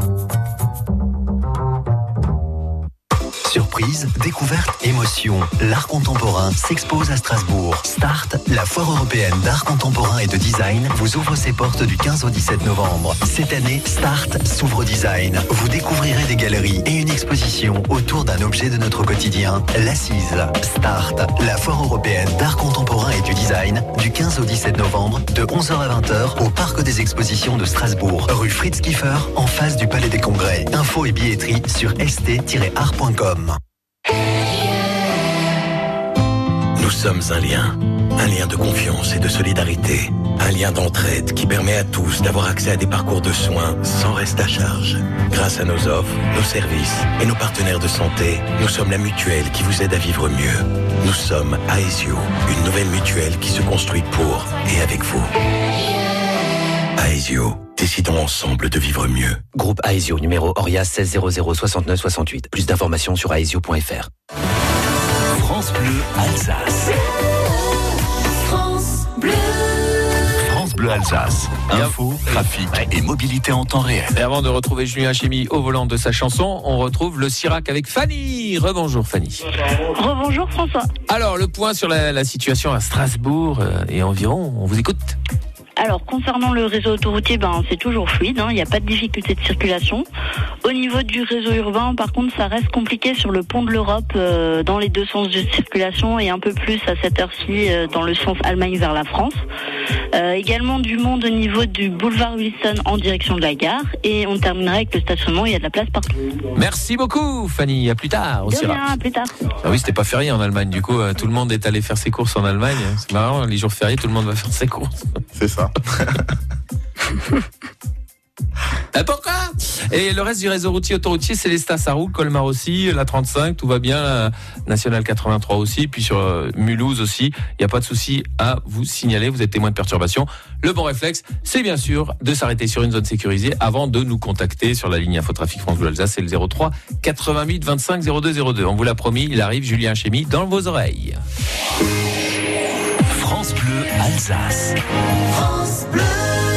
Speaker 8: Surprise, découverte, émotion. L'art contemporain s'expose à Strasbourg. Start, la foire européenne d'art contemporain et de design, vous ouvre ses portes du quinze au dix-sept novembre. Cette année, Start s'ouvre au design. Vous découvrirez des galeries et une exposition autour d'un objet de notre quotidien, l'assise. Start, la foire européenne d'art contemporain et du design, du quinze au dix-sept novembre, de onze heures à vingt heures, au Parc des Expositions de Strasbourg, rue Fritz Kiefer, en face du Palais des Congrès. Infos et billetterie sur s t tiret art point com.
Speaker 9: Nous sommes un lien, un lien de confiance et de solidarité, un lien d'entraide qui permet à tous d'avoir accès à des parcours de soins sans reste à charge. Grâce à nos offres, nos services et nos partenaires de santé, nous sommes la mutuelle qui vous aide à vivre mieux. Nous sommes Aesio, une nouvelle mutuelle qui se construit pour et avec vous. Aesio, décidons ensemble de vivre mieux.
Speaker 10: Groupe Aesio, numéro Oria seize zéro zéro soixante-neuf soixante-huit. Plus d'informations sur aesio point f r.
Speaker 1: France Bleu Alsace.
Speaker 5: France Bleu.
Speaker 1: France Bleu Alsace. Info, trafic et mobilité en temps réel.
Speaker 2: Et avant de retrouver Julien Hachemi au volant de sa chanson, on retrouve le Sirac avec Fanny. Rebonjour Fanny.
Speaker 11: Rebonjour François.
Speaker 2: Alors, le point sur la, la situation à Strasbourg euh, et environ, on vous écoute.
Speaker 11: Alors, concernant le réseau autoroutier, ben, c'est toujours fluide, hein, il n'y a pas de difficulté de circulation. Au niveau du réseau urbain, par contre, ça reste compliqué sur le pont de l'Europe, euh, dans les deux sens de circulation et un peu plus à cette heure-ci euh, dans le sens Allemagne vers la France. Euh, également du monde au niveau du boulevard Wilson en direction de la gare. Et on terminera avec le stationnement, il y a de la place partout.
Speaker 2: Merci beaucoup Fanny, à plus tard au
Speaker 11: De
Speaker 2: Sirac.
Speaker 11: rien, à plus tard.
Speaker 2: Ah oui, c'était pas férié en Allemagne, du coup, euh, tout le monde est allé faire ses courses en Allemagne. C'est marrant, les jours fériés, tout le monde va faire ses courses.
Speaker 4: C'est ça.
Speaker 2: Et pourquoi? Et le reste du réseau routier autoroutier, Célestat, ça roule, Colmar aussi, la trente-cinq, tout va bien, la Nationale quatre-vingt-trois aussi, puis sur euh, Mulhouse aussi, il n'y a pas de souci à vous signaler, vous êtes témoin de perturbation. Le bon réflexe, c'est bien sûr de s'arrêter sur une zone sécurisée avant de nous contacter sur la ligne Infotrafic France Bleu Alsace, c'est le zéro trois quatre-vingt-huit vingt-cinq zéro deux zéro deux. On vous l'a promis, il arrive, Julien Hachemi dans vos oreilles.
Speaker 1: France Bleu Alsace.
Speaker 5: France Bleu.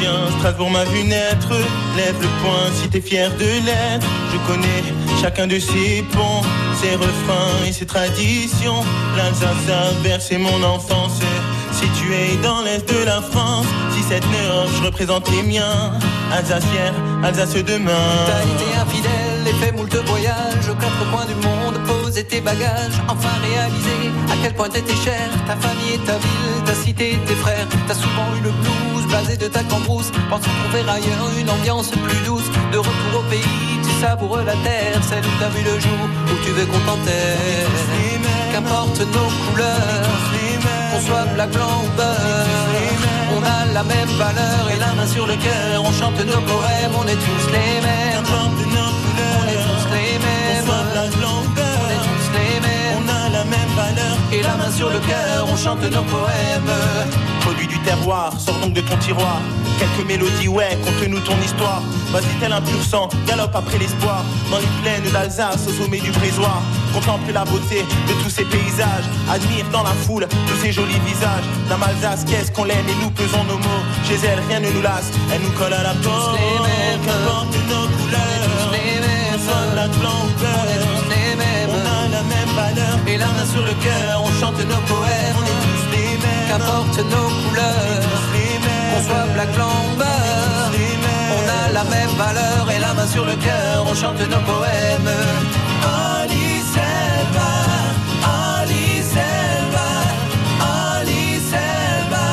Speaker 12: bien, Strasbourg m'a vu naître. Lève le poing si t'es fier de l'être. Je connais chacun de ses ponts, ses refrains et ses traditions. L'Alsace a bercé mon enfance, située dans l'est de la France. Si cette neuf, je représente les miens. Alsace hier, Alsace demain.
Speaker 13: T'as été infidèle et fait moult voyages aux quatre coins du monde, posé tes bagages, enfin réalisé à quel point t'étais cher. Ta famille et ta ville, ta cité et tes frères. T'as souvent eu le blues, blasé de ta cambrousse, pensant trouver ailleurs une ambiance plus douce. De retour au pays, tu savoures la terre, celle où t'as vu le jour, où tu veux qu'on t'enterre. Qu'importe nos couleurs, qu'on soit black, blanc ou beurre, on a la même valeur et la main sur le cœur. On chante nos poèmes, on est tous les mêmes. Qu'importe nos couleurs, on est tous les mêmes. Qu'on soit black, blanc ou beurre, on est tous les mêmes. On a la même valeur et la main sur le cœur. On chante nos poèmes.
Speaker 12: Produit du terroir, sors donc de ton tiroir. Quelques mélodies, ouais, conte-nous ton histoire. Vas-y, tel un pur sang, galope après l'espoir. Dans les plaines d'Alsace, au sommet du Brésoir. Contemple la beauté de tous ces paysages. Admire dans la foule tous ces jolis visages. Dame Alsace, qu'est-ce qu'on l'aime et nous pesons nos mots. Chez elle, rien ne nous lasse, elle nous colle à la peau.
Speaker 13: Tous les mêmes,
Speaker 12: qu'importe nos couleurs,
Speaker 13: tous les mêmes,
Speaker 12: on soit black, blanc ou beurre,
Speaker 13: on est tous les mêmes.
Speaker 12: On a la même valeur
Speaker 13: et la main sur le cœur, on chante nos poèmes.
Speaker 12: On est tous les mêmes.
Speaker 13: Qu'importe nos couleurs, qu'on soit black, blanc ou beurre, on a la même valeur et la main sur le cœur, on chante nos poèmes. Alice Elba, Alice Elba, Alice Elba,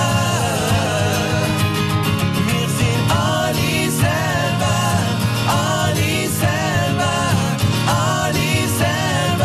Speaker 13: merci. Alice Elba, Alice Elba, Alice Elba.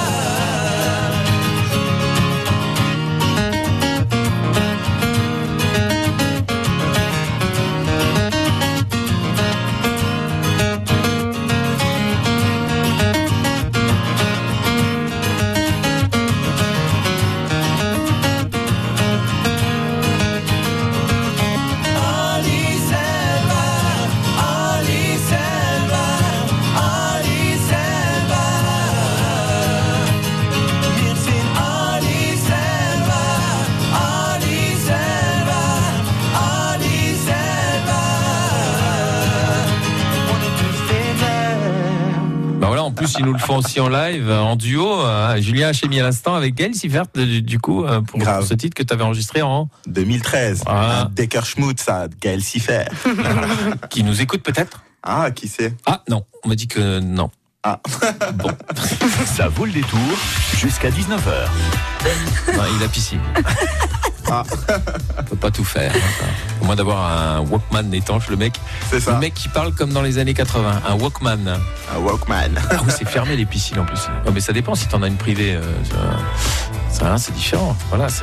Speaker 2: En plus, ils nous le font aussi en live, en duo. Euh, Julien Hachemi à l'instant avec Gaël Siffert, du, du coup, euh, pour, pour ce titre que tu avais enregistré en
Speaker 4: deux mille treize.
Speaker 2: Ah.
Speaker 4: Decker Schmutz à Gaël Siffert.
Speaker 2: Qui nous écoute peut-être?
Speaker 4: Ah, qui sait?
Speaker 2: Ah, non, on m'a dit que non.
Speaker 4: Ah.
Speaker 2: Bon.
Speaker 1: Ça vaut le détour jusqu'à dix-neuf heures.
Speaker 2: Non, il a piscine.
Speaker 4: Ah.
Speaker 2: On peut pas tout faire. Au moins d'avoir un Walkman étanche, le mec.
Speaker 4: C'est ça.
Speaker 2: Le mec qui parle comme dans les années quatre-vingts. Un Walkman.
Speaker 4: Un Walkman.
Speaker 2: Ah oui, c'est fermé les piscines en plus. Oh, mais ça dépend si t'en as une privée. Euh, ça, ça, c'est différent. Voilà, c'est.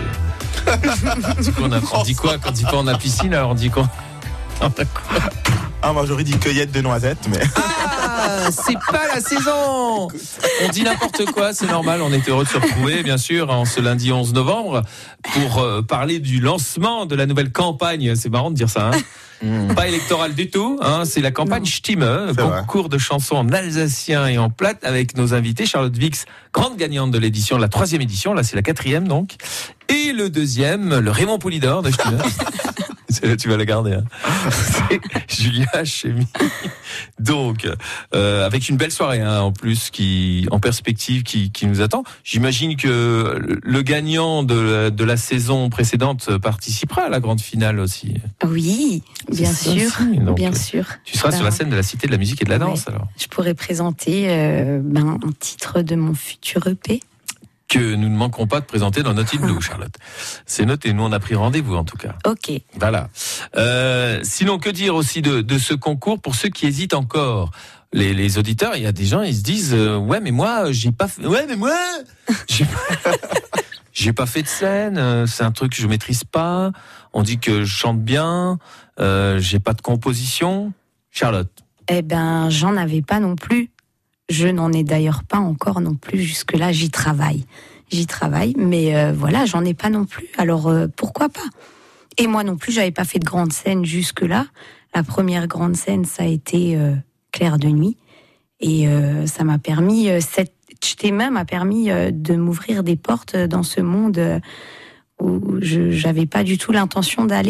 Speaker 2: Du coup, on, a, on dit quoi quand on dit pas on a piscine, alors on dit quoi? On a quoi?
Speaker 4: Ah, moi j'aurais dit cueillette de noisettes, mais.
Speaker 2: Ah, c'est pas la saison. On dit n'importe quoi, c'est normal. On est heureux de se retrouver, bien sûr, en ce lundi onze novembre, pour euh, parler du lancement de la nouvelle campagne. C'est marrant de dire ça, hein. Mmh. Pas électoral du tout, hein, c'est la campagne Stimme, concours vrai. de chansons en alsacien et en plate, avec nos invités, Charlotte Vix, grande gagnante de l'édition, la troisième édition, là c'est la quatrième donc, et le deuxième, le Raymond Poulidor de Stimme. Tu vas la garder, hein. C'est Julien Hachemi. Donc, euh, avec une belle soirée, hein, en plus, qui, en perspective, qui, qui nous attend. J'imagine que le gagnant de, de la saison précédente participera à la grande finale aussi.
Speaker 3: Oui, bien sûr,
Speaker 2: aussi, donc,
Speaker 3: bien sûr.
Speaker 2: Tu seras ben, sur la scène de la Cité de la musique et de la danse, ouais, alors.
Speaker 3: Je pourrais présenter euh, ben, un titre de mon futur E P.
Speaker 2: Que nous ne manquerons pas de présenter dans notre interview, Charlotte. C'est noté, nous on a pris rendez-vous en tout cas.
Speaker 3: Ok.
Speaker 2: Voilà. Euh, sinon, que dire aussi de, de ce concours pour ceux qui hésitent encore? Les, les auditeurs, il y a des gens, ils se disent euh, ouais, mais moi, j'ai pas fait. Ouais, mais moi, j'ai pas, j'ai pas fait de scène. Euh, c'est un truc que je maîtrise pas. On dit que je chante bien. Euh, j'ai pas de composition. Charlotte.
Speaker 3: Eh ben, j'en avais pas non plus. Je n'en ai d'ailleurs pas encore non plus. Jusque-là, j'y travaille. J'y travaille, mais euh, voilà, j'en ai pas non plus. Alors, euh, pourquoi pas? Et moi non plus, j'avais pas fait de grande scène jusque-là. La première grande scène, ça a été euh, Clair de nuit. Et euh, ça m'a permis, euh, cette Stimme m'a permis euh, de m'ouvrir des portes dans ce monde euh, où je j'avais pas du tout l'intention d'aller, quoi.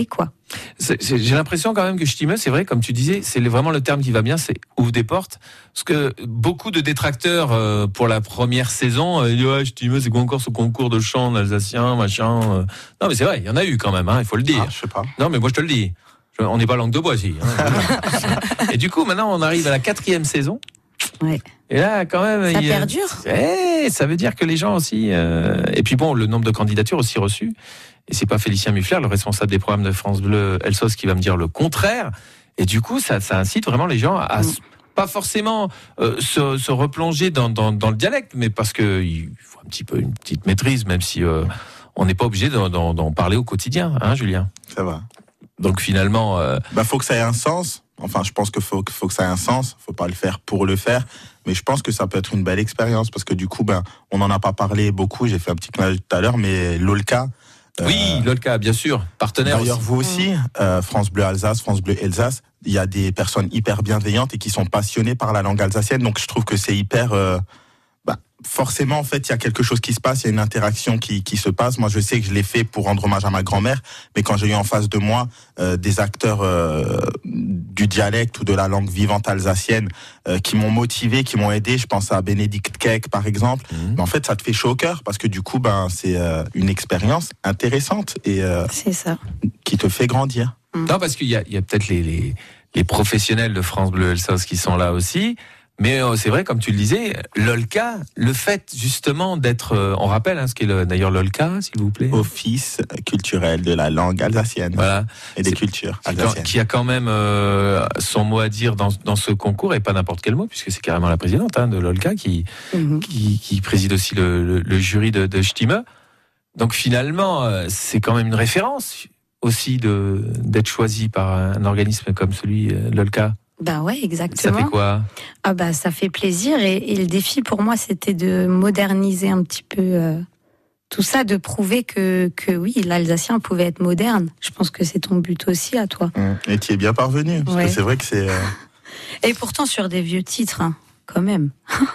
Speaker 2: C'est, c'est, j'ai l'impression quand même que Stimme, c'est vrai, comme tu disais, c'est vraiment le terme qui va bien, c'est ouvre des portes. Parce que beaucoup de détracteurs euh, pour la première saison, euh, disent ouais, Stimme, c'est quoi encore ce concours de chant alsacien, machin. Euh. Non, mais c'est vrai, il y en a eu quand même, hein, il faut le dire.
Speaker 4: Ah, je sais pas.
Speaker 2: Non, mais moi je te le dis. Je, on n'est pas langue de bois ici. Hein. Et du coup, maintenant, on arrive à la quatrième saison.
Speaker 3: Ouais.
Speaker 2: Et là, quand même,
Speaker 3: ça
Speaker 2: il,
Speaker 3: perdure.
Speaker 2: Eh, ça veut dire que les gens aussi. Euh, et puis bon, le nombre de candidatures aussi reçues. Et c'est pas Félicien Muffler, le responsable des programmes de France Bleu Elsos, qui va me dire le contraire. Et du coup, ça, ça incite vraiment les gens à, mmh. pas forcément euh, se, se replonger dans, dans, dans le dialecte, mais parce que il faut un petit peu une petite maîtrise, même si euh, on n'est pas obligé d'en, d'en, d'en parler au quotidien, hein, Julien.
Speaker 4: Ça va.
Speaker 2: Donc finalement, euh...
Speaker 4: bah faut que ça ait un sens. Enfin, je pense qu'il faut, faut que ça ait un sens. Faut pas le faire pour le faire. Mais je pense que ça peut être une belle expérience parce que du coup, ben, on n'en a pas parlé beaucoup. J'ai fait un petit clin d'œil tout à l'heure, mais l'Olca.
Speaker 2: Oui, euh, l'Olca, bien sûr, partenaire.
Speaker 4: D'ailleurs,
Speaker 2: aussi.
Speaker 4: vous aussi, euh, France Bleu Alsace, France Bleu Alsace, il y a des personnes hyper bienveillantes et qui sont passionnées par la langue alsacienne. Donc, je trouve que c'est hyper. Euh, bah, forcément, en fait, il y a quelque chose qui se passe, il y a une interaction qui, qui se passe. Moi, je sais que je l'ai fait pour rendre hommage à ma grand-mère, mais quand j'ai eu en face de moi euh, des acteurs euh, du dialecte ou de la langue vivante alsacienne euh, qui m'ont motivé, qui m'ont aidé, je pense à Bénédicte Keck, par exemple. Mmh. Mais en fait, ça te fait chaud au cœur parce que du coup, ben, c'est euh, une expérience intéressante et euh,
Speaker 3: c'est ça
Speaker 4: qui te fait grandir.
Speaker 2: Mmh. Non, parce qu'il y a, il y a peut-être les, les, les professionnels de France Bleu Elsos qui sont là aussi. Mais euh, c'est vrai, comme tu le disais, l'Olca, le fait justement d'être, euh, on rappelle hein, ce qu'est le, d'ailleurs l'Olca, s'il vous plaît.
Speaker 4: Office culturel de la langue alsacienne.
Speaker 2: Voilà.
Speaker 4: Et des cultures alsaciennes.
Speaker 2: Qui a quand même euh, son mot à dire dans, dans ce concours, et pas n'importe quel mot, puisque c'est carrément la présidente hein, de l'Olca qui, mm-hmm. qui, qui préside aussi le, le, le jury de, de Stimme. Donc finalement, euh, c'est quand même une référence aussi de, d'être choisi par un organisme comme celui de l'Olca.
Speaker 3: Ben ouais, exactement.
Speaker 2: Ça fait quoi ?
Speaker 3: Ah bah ça fait plaisir et, et le défi pour moi c'était de moderniser un petit peu euh, tout ça, de prouver que que oui l'alsacien pouvait être moderne. Je pense que c'est ton but aussi à toi.
Speaker 4: Et tu y es bien parvenu parce ouais. que c'est vrai que c'est. Euh...
Speaker 3: Et pourtant sur des vieux titres, hein, quand même.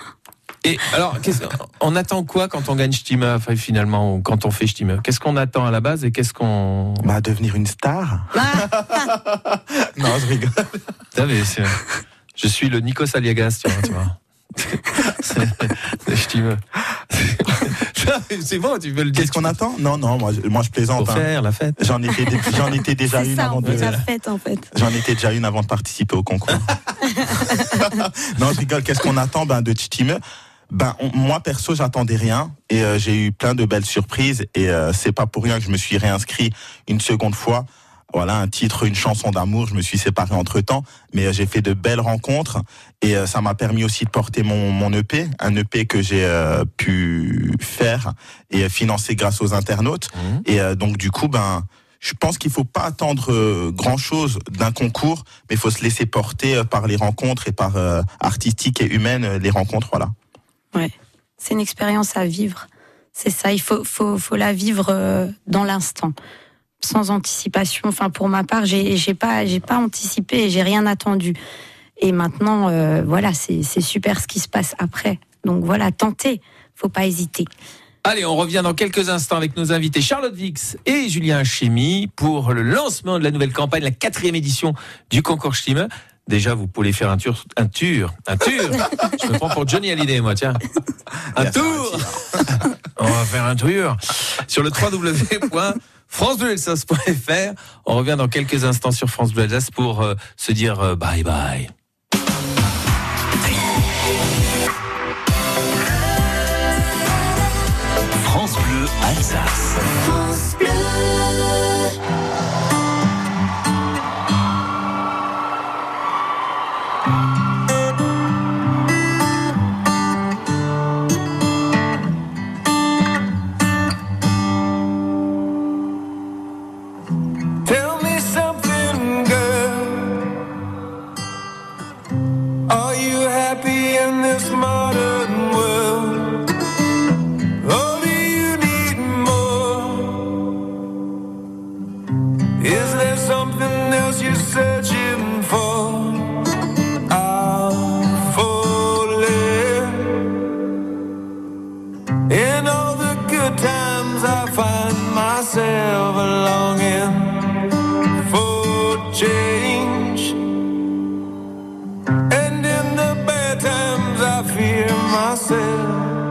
Speaker 2: Et alors, on attend quoi quand on gagne Stimme, enfin, finalement, ou quand on fait Stimme ? Qu'est-ce qu'on attend à la base et qu'est-ce qu'on...
Speaker 4: Bah, devenir une star. Ah. Non, je rigole.
Speaker 2: Putain, mais c'est... Je suis le Nikos Aliagas, tu vois. Tu vois. C'est... c'est Stimme. C'est bon, tu veux le dire.
Speaker 4: Qu'est-ce qu'on attend ? Non, non, moi, moi je plaisante.
Speaker 2: Pour faire
Speaker 4: hein.
Speaker 2: la fête.
Speaker 4: J'en étais, j'en étais déjà
Speaker 3: c'est
Speaker 4: une
Speaker 3: ça,
Speaker 4: avant
Speaker 3: on
Speaker 4: de.
Speaker 3: fait la fête en fait.
Speaker 4: J'en étais déjà une avant de participer au concours. Non, je rigole. Qu'est-ce qu'on attend ben, de Stimme ? Ben on, moi perso j'attendais rien et euh, j'ai eu plein de belles surprises et euh, c'est pas pour rien que je me suis réinscrit une seconde fois. Voilà, un titre, une chanson d'amour, je me suis séparé entre-temps, mais euh, j'ai fait de belles rencontres et euh, ça m'a permis aussi de porter mon, mon E P, un E P que j'ai euh, pu faire et financer grâce aux internautes. Mmh. Et euh, donc du coup, ben, je pense qu'il faut pas attendre euh, grand-chose d'un concours, mais il faut se laisser porter euh, par les rencontres et par euh, artistiques et humaines, euh, les rencontres, voilà.
Speaker 3: Ouais, c'est une expérience à vivre. C'est ça, il faut, faut, faut la vivre euh, dans l'instant. Sans anticipation. Enfin, pour ma part, j'ai, j'ai pas, j'ai pas anticipé, j'ai rien attendu. Et maintenant, euh, voilà, c'est, c'est super ce qui se passe après. Donc voilà, tentez, faut pas hésiter.
Speaker 2: Allez, on revient dans quelques instants avec nos invités Charlotte Vix et Julien Hachemi pour le lancement de la nouvelle campagne, la quatrième édition du concours Stimme. Déjà, vous pouvez faire un tour, un tour, un tour. Je me prends pour Johnny Hallyday, moi, tiens. Un tour. On va faire un tour sur le w w w point france bleu alsace point f r. On revient dans quelques instants sur France Bleu Alsace pour euh, se dire euh, bye bye.
Speaker 1: France Bleu Alsace. France Bleu.
Speaker 13: feel.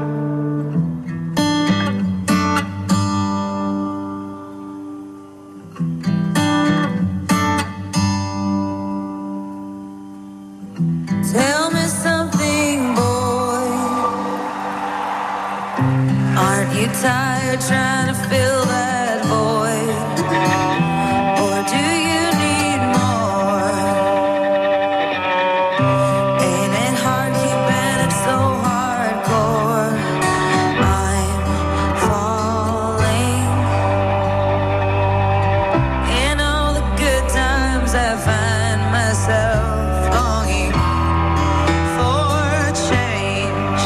Speaker 13: Tell me something, boy. Aren't you tired trying to fill that void? Or do you need more? Ain't it hard keeping it so hardcore? I'm falling. In all the good times I find myself longing for change.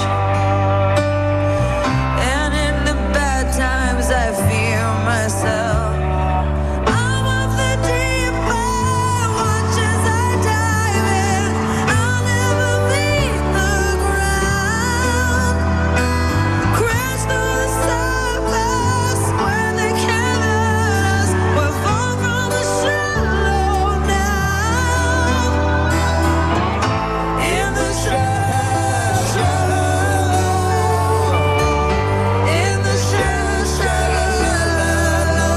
Speaker 13: And in the bad times I fear myself. I'm of the deep end, watch as I dive in. I'll never meet the ground. Crash through the surface where they can't hurt us. We're far from the shallow now. In the shallow, shallow. In the shallow, shallow.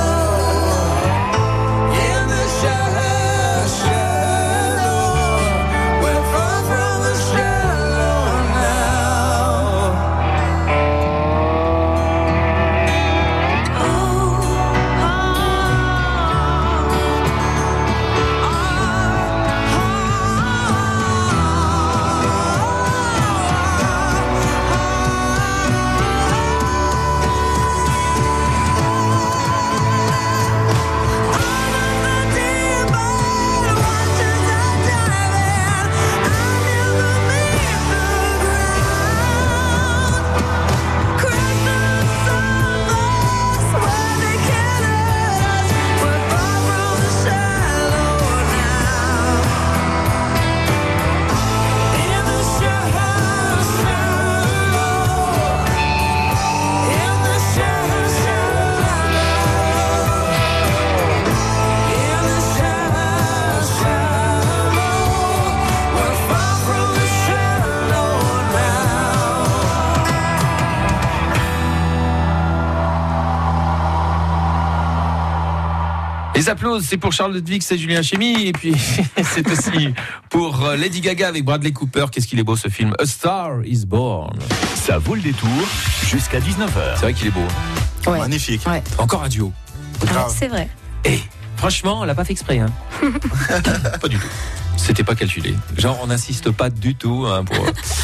Speaker 13: In the shallow, shallow. We're far from the shallow now.
Speaker 2: Les applaudissements, c'est pour Charlotte Vix et Julien Chémy, et puis c'est aussi pour Lady Gaga avec Bradley Cooper. Qu'est-ce qu'il est beau ce film, A Star is Born.
Speaker 1: Ça vaut le détour jusqu'à dix-neuf heures.
Speaker 2: C'est vrai qu'il est beau.
Speaker 3: Ouais.
Speaker 4: Magnifique.
Speaker 3: Ouais.
Speaker 2: Encore un duo.
Speaker 3: Ouais, c'est vrai.
Speaker 2: Et franchement, on l'a pas fait exprès. Hein. Pas du tout. C'était pas calculé. Genre, on n'insiste pas du tout. Hein, pour...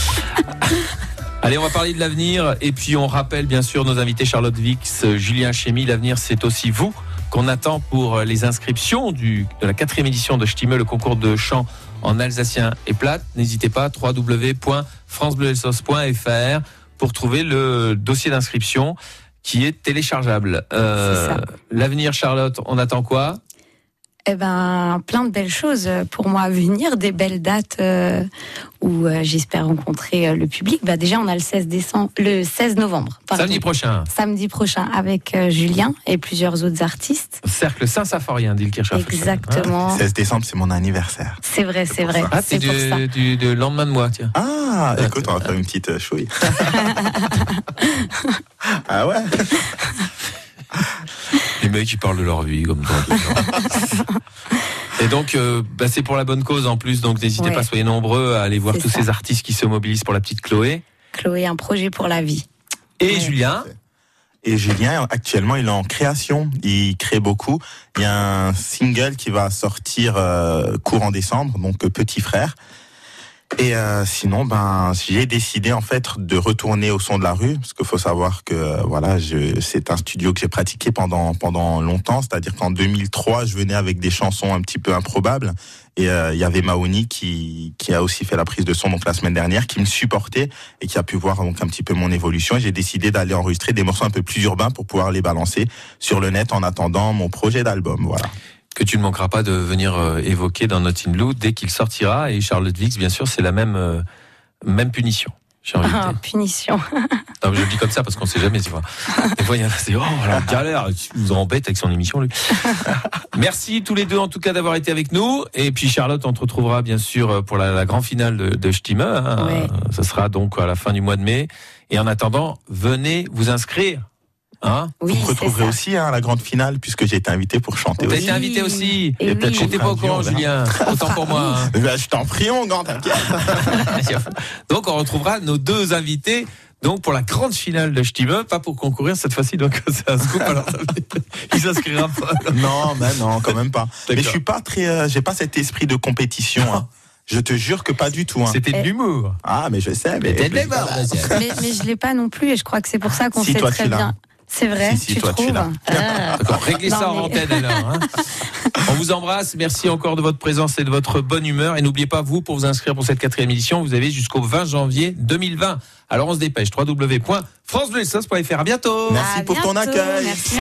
Speaker 2: Allez, on va parler de l'avenir. Et puis, on rappelle bien sûr nos invités Charlotte Vix, Julien Chémy. L'avenir, c'est aussi vous qu'on attend pour les inscriptions du, de la quatrième édition de Stimme, le concours de chant en alsacien et plate. N'hésitez pas, w w w point france bleu alsace point f r pour trouver le dossier d'inscription qui est téléchargeable. Euh, l'avenir, Charlotte, on attend quoi ?
Speaker 3: Eh ben, plein de belles choses pour moi à venir, des belles dates euh, où euh, j'espère rencontrer euh, le public. Bah déjà, on a le seize décembre, le seize novembre. Pardon.
Speaker 2: Samedi prochain.
Speaker 3: Samedi prochain avec euh, Julien et plusieurs autres artistes.
Speaker 2: Cercle Saint-Symphorien d'Ilkirch.
Speaker 3: Exactement.
Speaker 4: Ah, seize décembre, c'est mon anniversaire.
Speaker 3: C'est vrai, c'est, c'est vrai.
Speaker 2: Ah, c'est, c'est du, pour ça. Du, du lendemain de mois, tiens.
Speaker 4: Ah, ah écoute, on va faire une petite chouille. Ah ouais.
Speaker 2: Les mecs qui parlent de leur vie comme ça. Et donc, euh, bah, c'est pour la bonne cause en plus. Donc, n'hésitez ouais. pas, soyez nombreux à aller voir c'est tous ça. Ces artistes qui se mobilisent pour la petite Chloé.
Speaker 3: Chloé, un projet pour la vie.
Speaker 2: Et ouais. Julien.
Speaker 4: Et Julien, actuellement, il est en création. Il crée beaucoup. Il y a un single qui va sortir euh, courant décembre, donc Petit Frère. Et euh, sinon, ben, j'ai décidé en fait de retourner au son de la rue, parce qu'il faut savoir que euh, voilà, je, c'est un studio que j'ai pratiqué pendant pendant longtemps. C'est-à-dire qu'en deux mille trois, je venais avec des chansons un petit peu improbables, et euh, il y avait Maoni qui qui a aussi fait la prise de son donc la semaine dernière, qui me supportait et qui a pu voir donc un petit peu mon évolution. Et j'ai décidé d'aller enregistrer des morceaux un peu plus urbains pour pouvoir les balancer sur le net en attendant mon projet d'album. Voilà.
Speaker 2: Que tu ne manqueras pas de venir euh, évoquer dans Not in Blue dès qu'il sortira. Et Charlotte Vix, bien sûr, c'est la même, euh, même punition. J'ai envie de
Speaker 3: Ah,
Speaker 2: dire.
Speaker 3: punition.
Speaker 2: Non, mais je le dis comme ça parce qu'on sait jamais, c'est vrai. Des fois, il y en a, c'est, oh, voilà, galère, tu nous embêtes avec son émission, lui. Merci tous les deux, en tout cas, d'avoir été avec nous. Et puis, Charlotte, on te retrouvera, bien sûr, pour la, la grande finale de, de Stimme. Hein.
Speaker 3: Ouais.
Speaker 2: Ça sera donc à la fin du mois de mai. Et en attendant, venez vous inscrire. Hein?
Speaker 3: Oui,
Speaker 4: Vous me
Speaker 3: c'est
Speaker 4: retrouverez
Speaker 3: ça.
Speaker 4: aussi hein, à la grande finale, puisque j'ai été invité pour chanter
Speaker 2: T'as
Speaker 4: aussi.
Speaker 2: été invité aussi.
Speaker 3: Et
Speaker 4: Et peut-être
Speaker 3: oui.
Speaker 2: J'étais pas au courant,
Speaker 4: Radio, on
Speaker 2: Julien. Autant pour moi. Hein.
Speaker 4: Ben, je t'en prie, mon grand, t'inquiète.
Speaker 2: Donc, on retrouvera nos deux invités. Donc, pour la grande finale de Stimme, pas pour concourir cette fois-ci, donc c'est un scoop. Alors, il s'inscrira pas.
Speaker 4: Non, ben non, quand même pas. Mais
Speaker 2: D'accord.
Speaker 4: je suis pas très, euh, j'ai pas cet esprit de compétition. Hein. Je te jure que pas du tout. Hein.
Speaker 2: C'était de l'humour.
Speaker 4: Ah, mais je sais. Mais,
Speaker 2: C'était de
Speaker 4: mais-
Speaker 2: l'humour, monsieur.
Speaker 3: mais, mais je l'ai pas non plus et je crois que c'est pour ça qu'on
Speaker 4: Si,
Speaker 3: sait
Speaker 4: toi,
Speaker 3: très
Speaker 4: tu l'as.
Speaker 3: bien. C'est vrai,
Speaker 4: Si, si,
Speaker 3: tu
Speaker 4: toi, tu
Speaker 3: trouves
Speaker 4: l'as.
Speaker 3: Ah.
Speaker 2: D'accord, réglez
Speaker 3: Non,
Speaker 2: ça en
Speaker 3: mais-
Speaker 2: antenne alors. Hein. On vous embrasse, merci encore de votre présence et de votre bonne humeur. Et n'oubliez pas, vous, pour vous inscrire pour cette quatrième édition, vous avez jusqu'au vingt janvier deux mille vingt. Alors on se dépêche, w w w point france bleu point f r. À bientôt.
Speaker 4: Merci
Speaker 3: À
Speaker 4: pour ton
Speaker 3: bientôt,
Speaker 4: accueil.
Speaker 3: merci.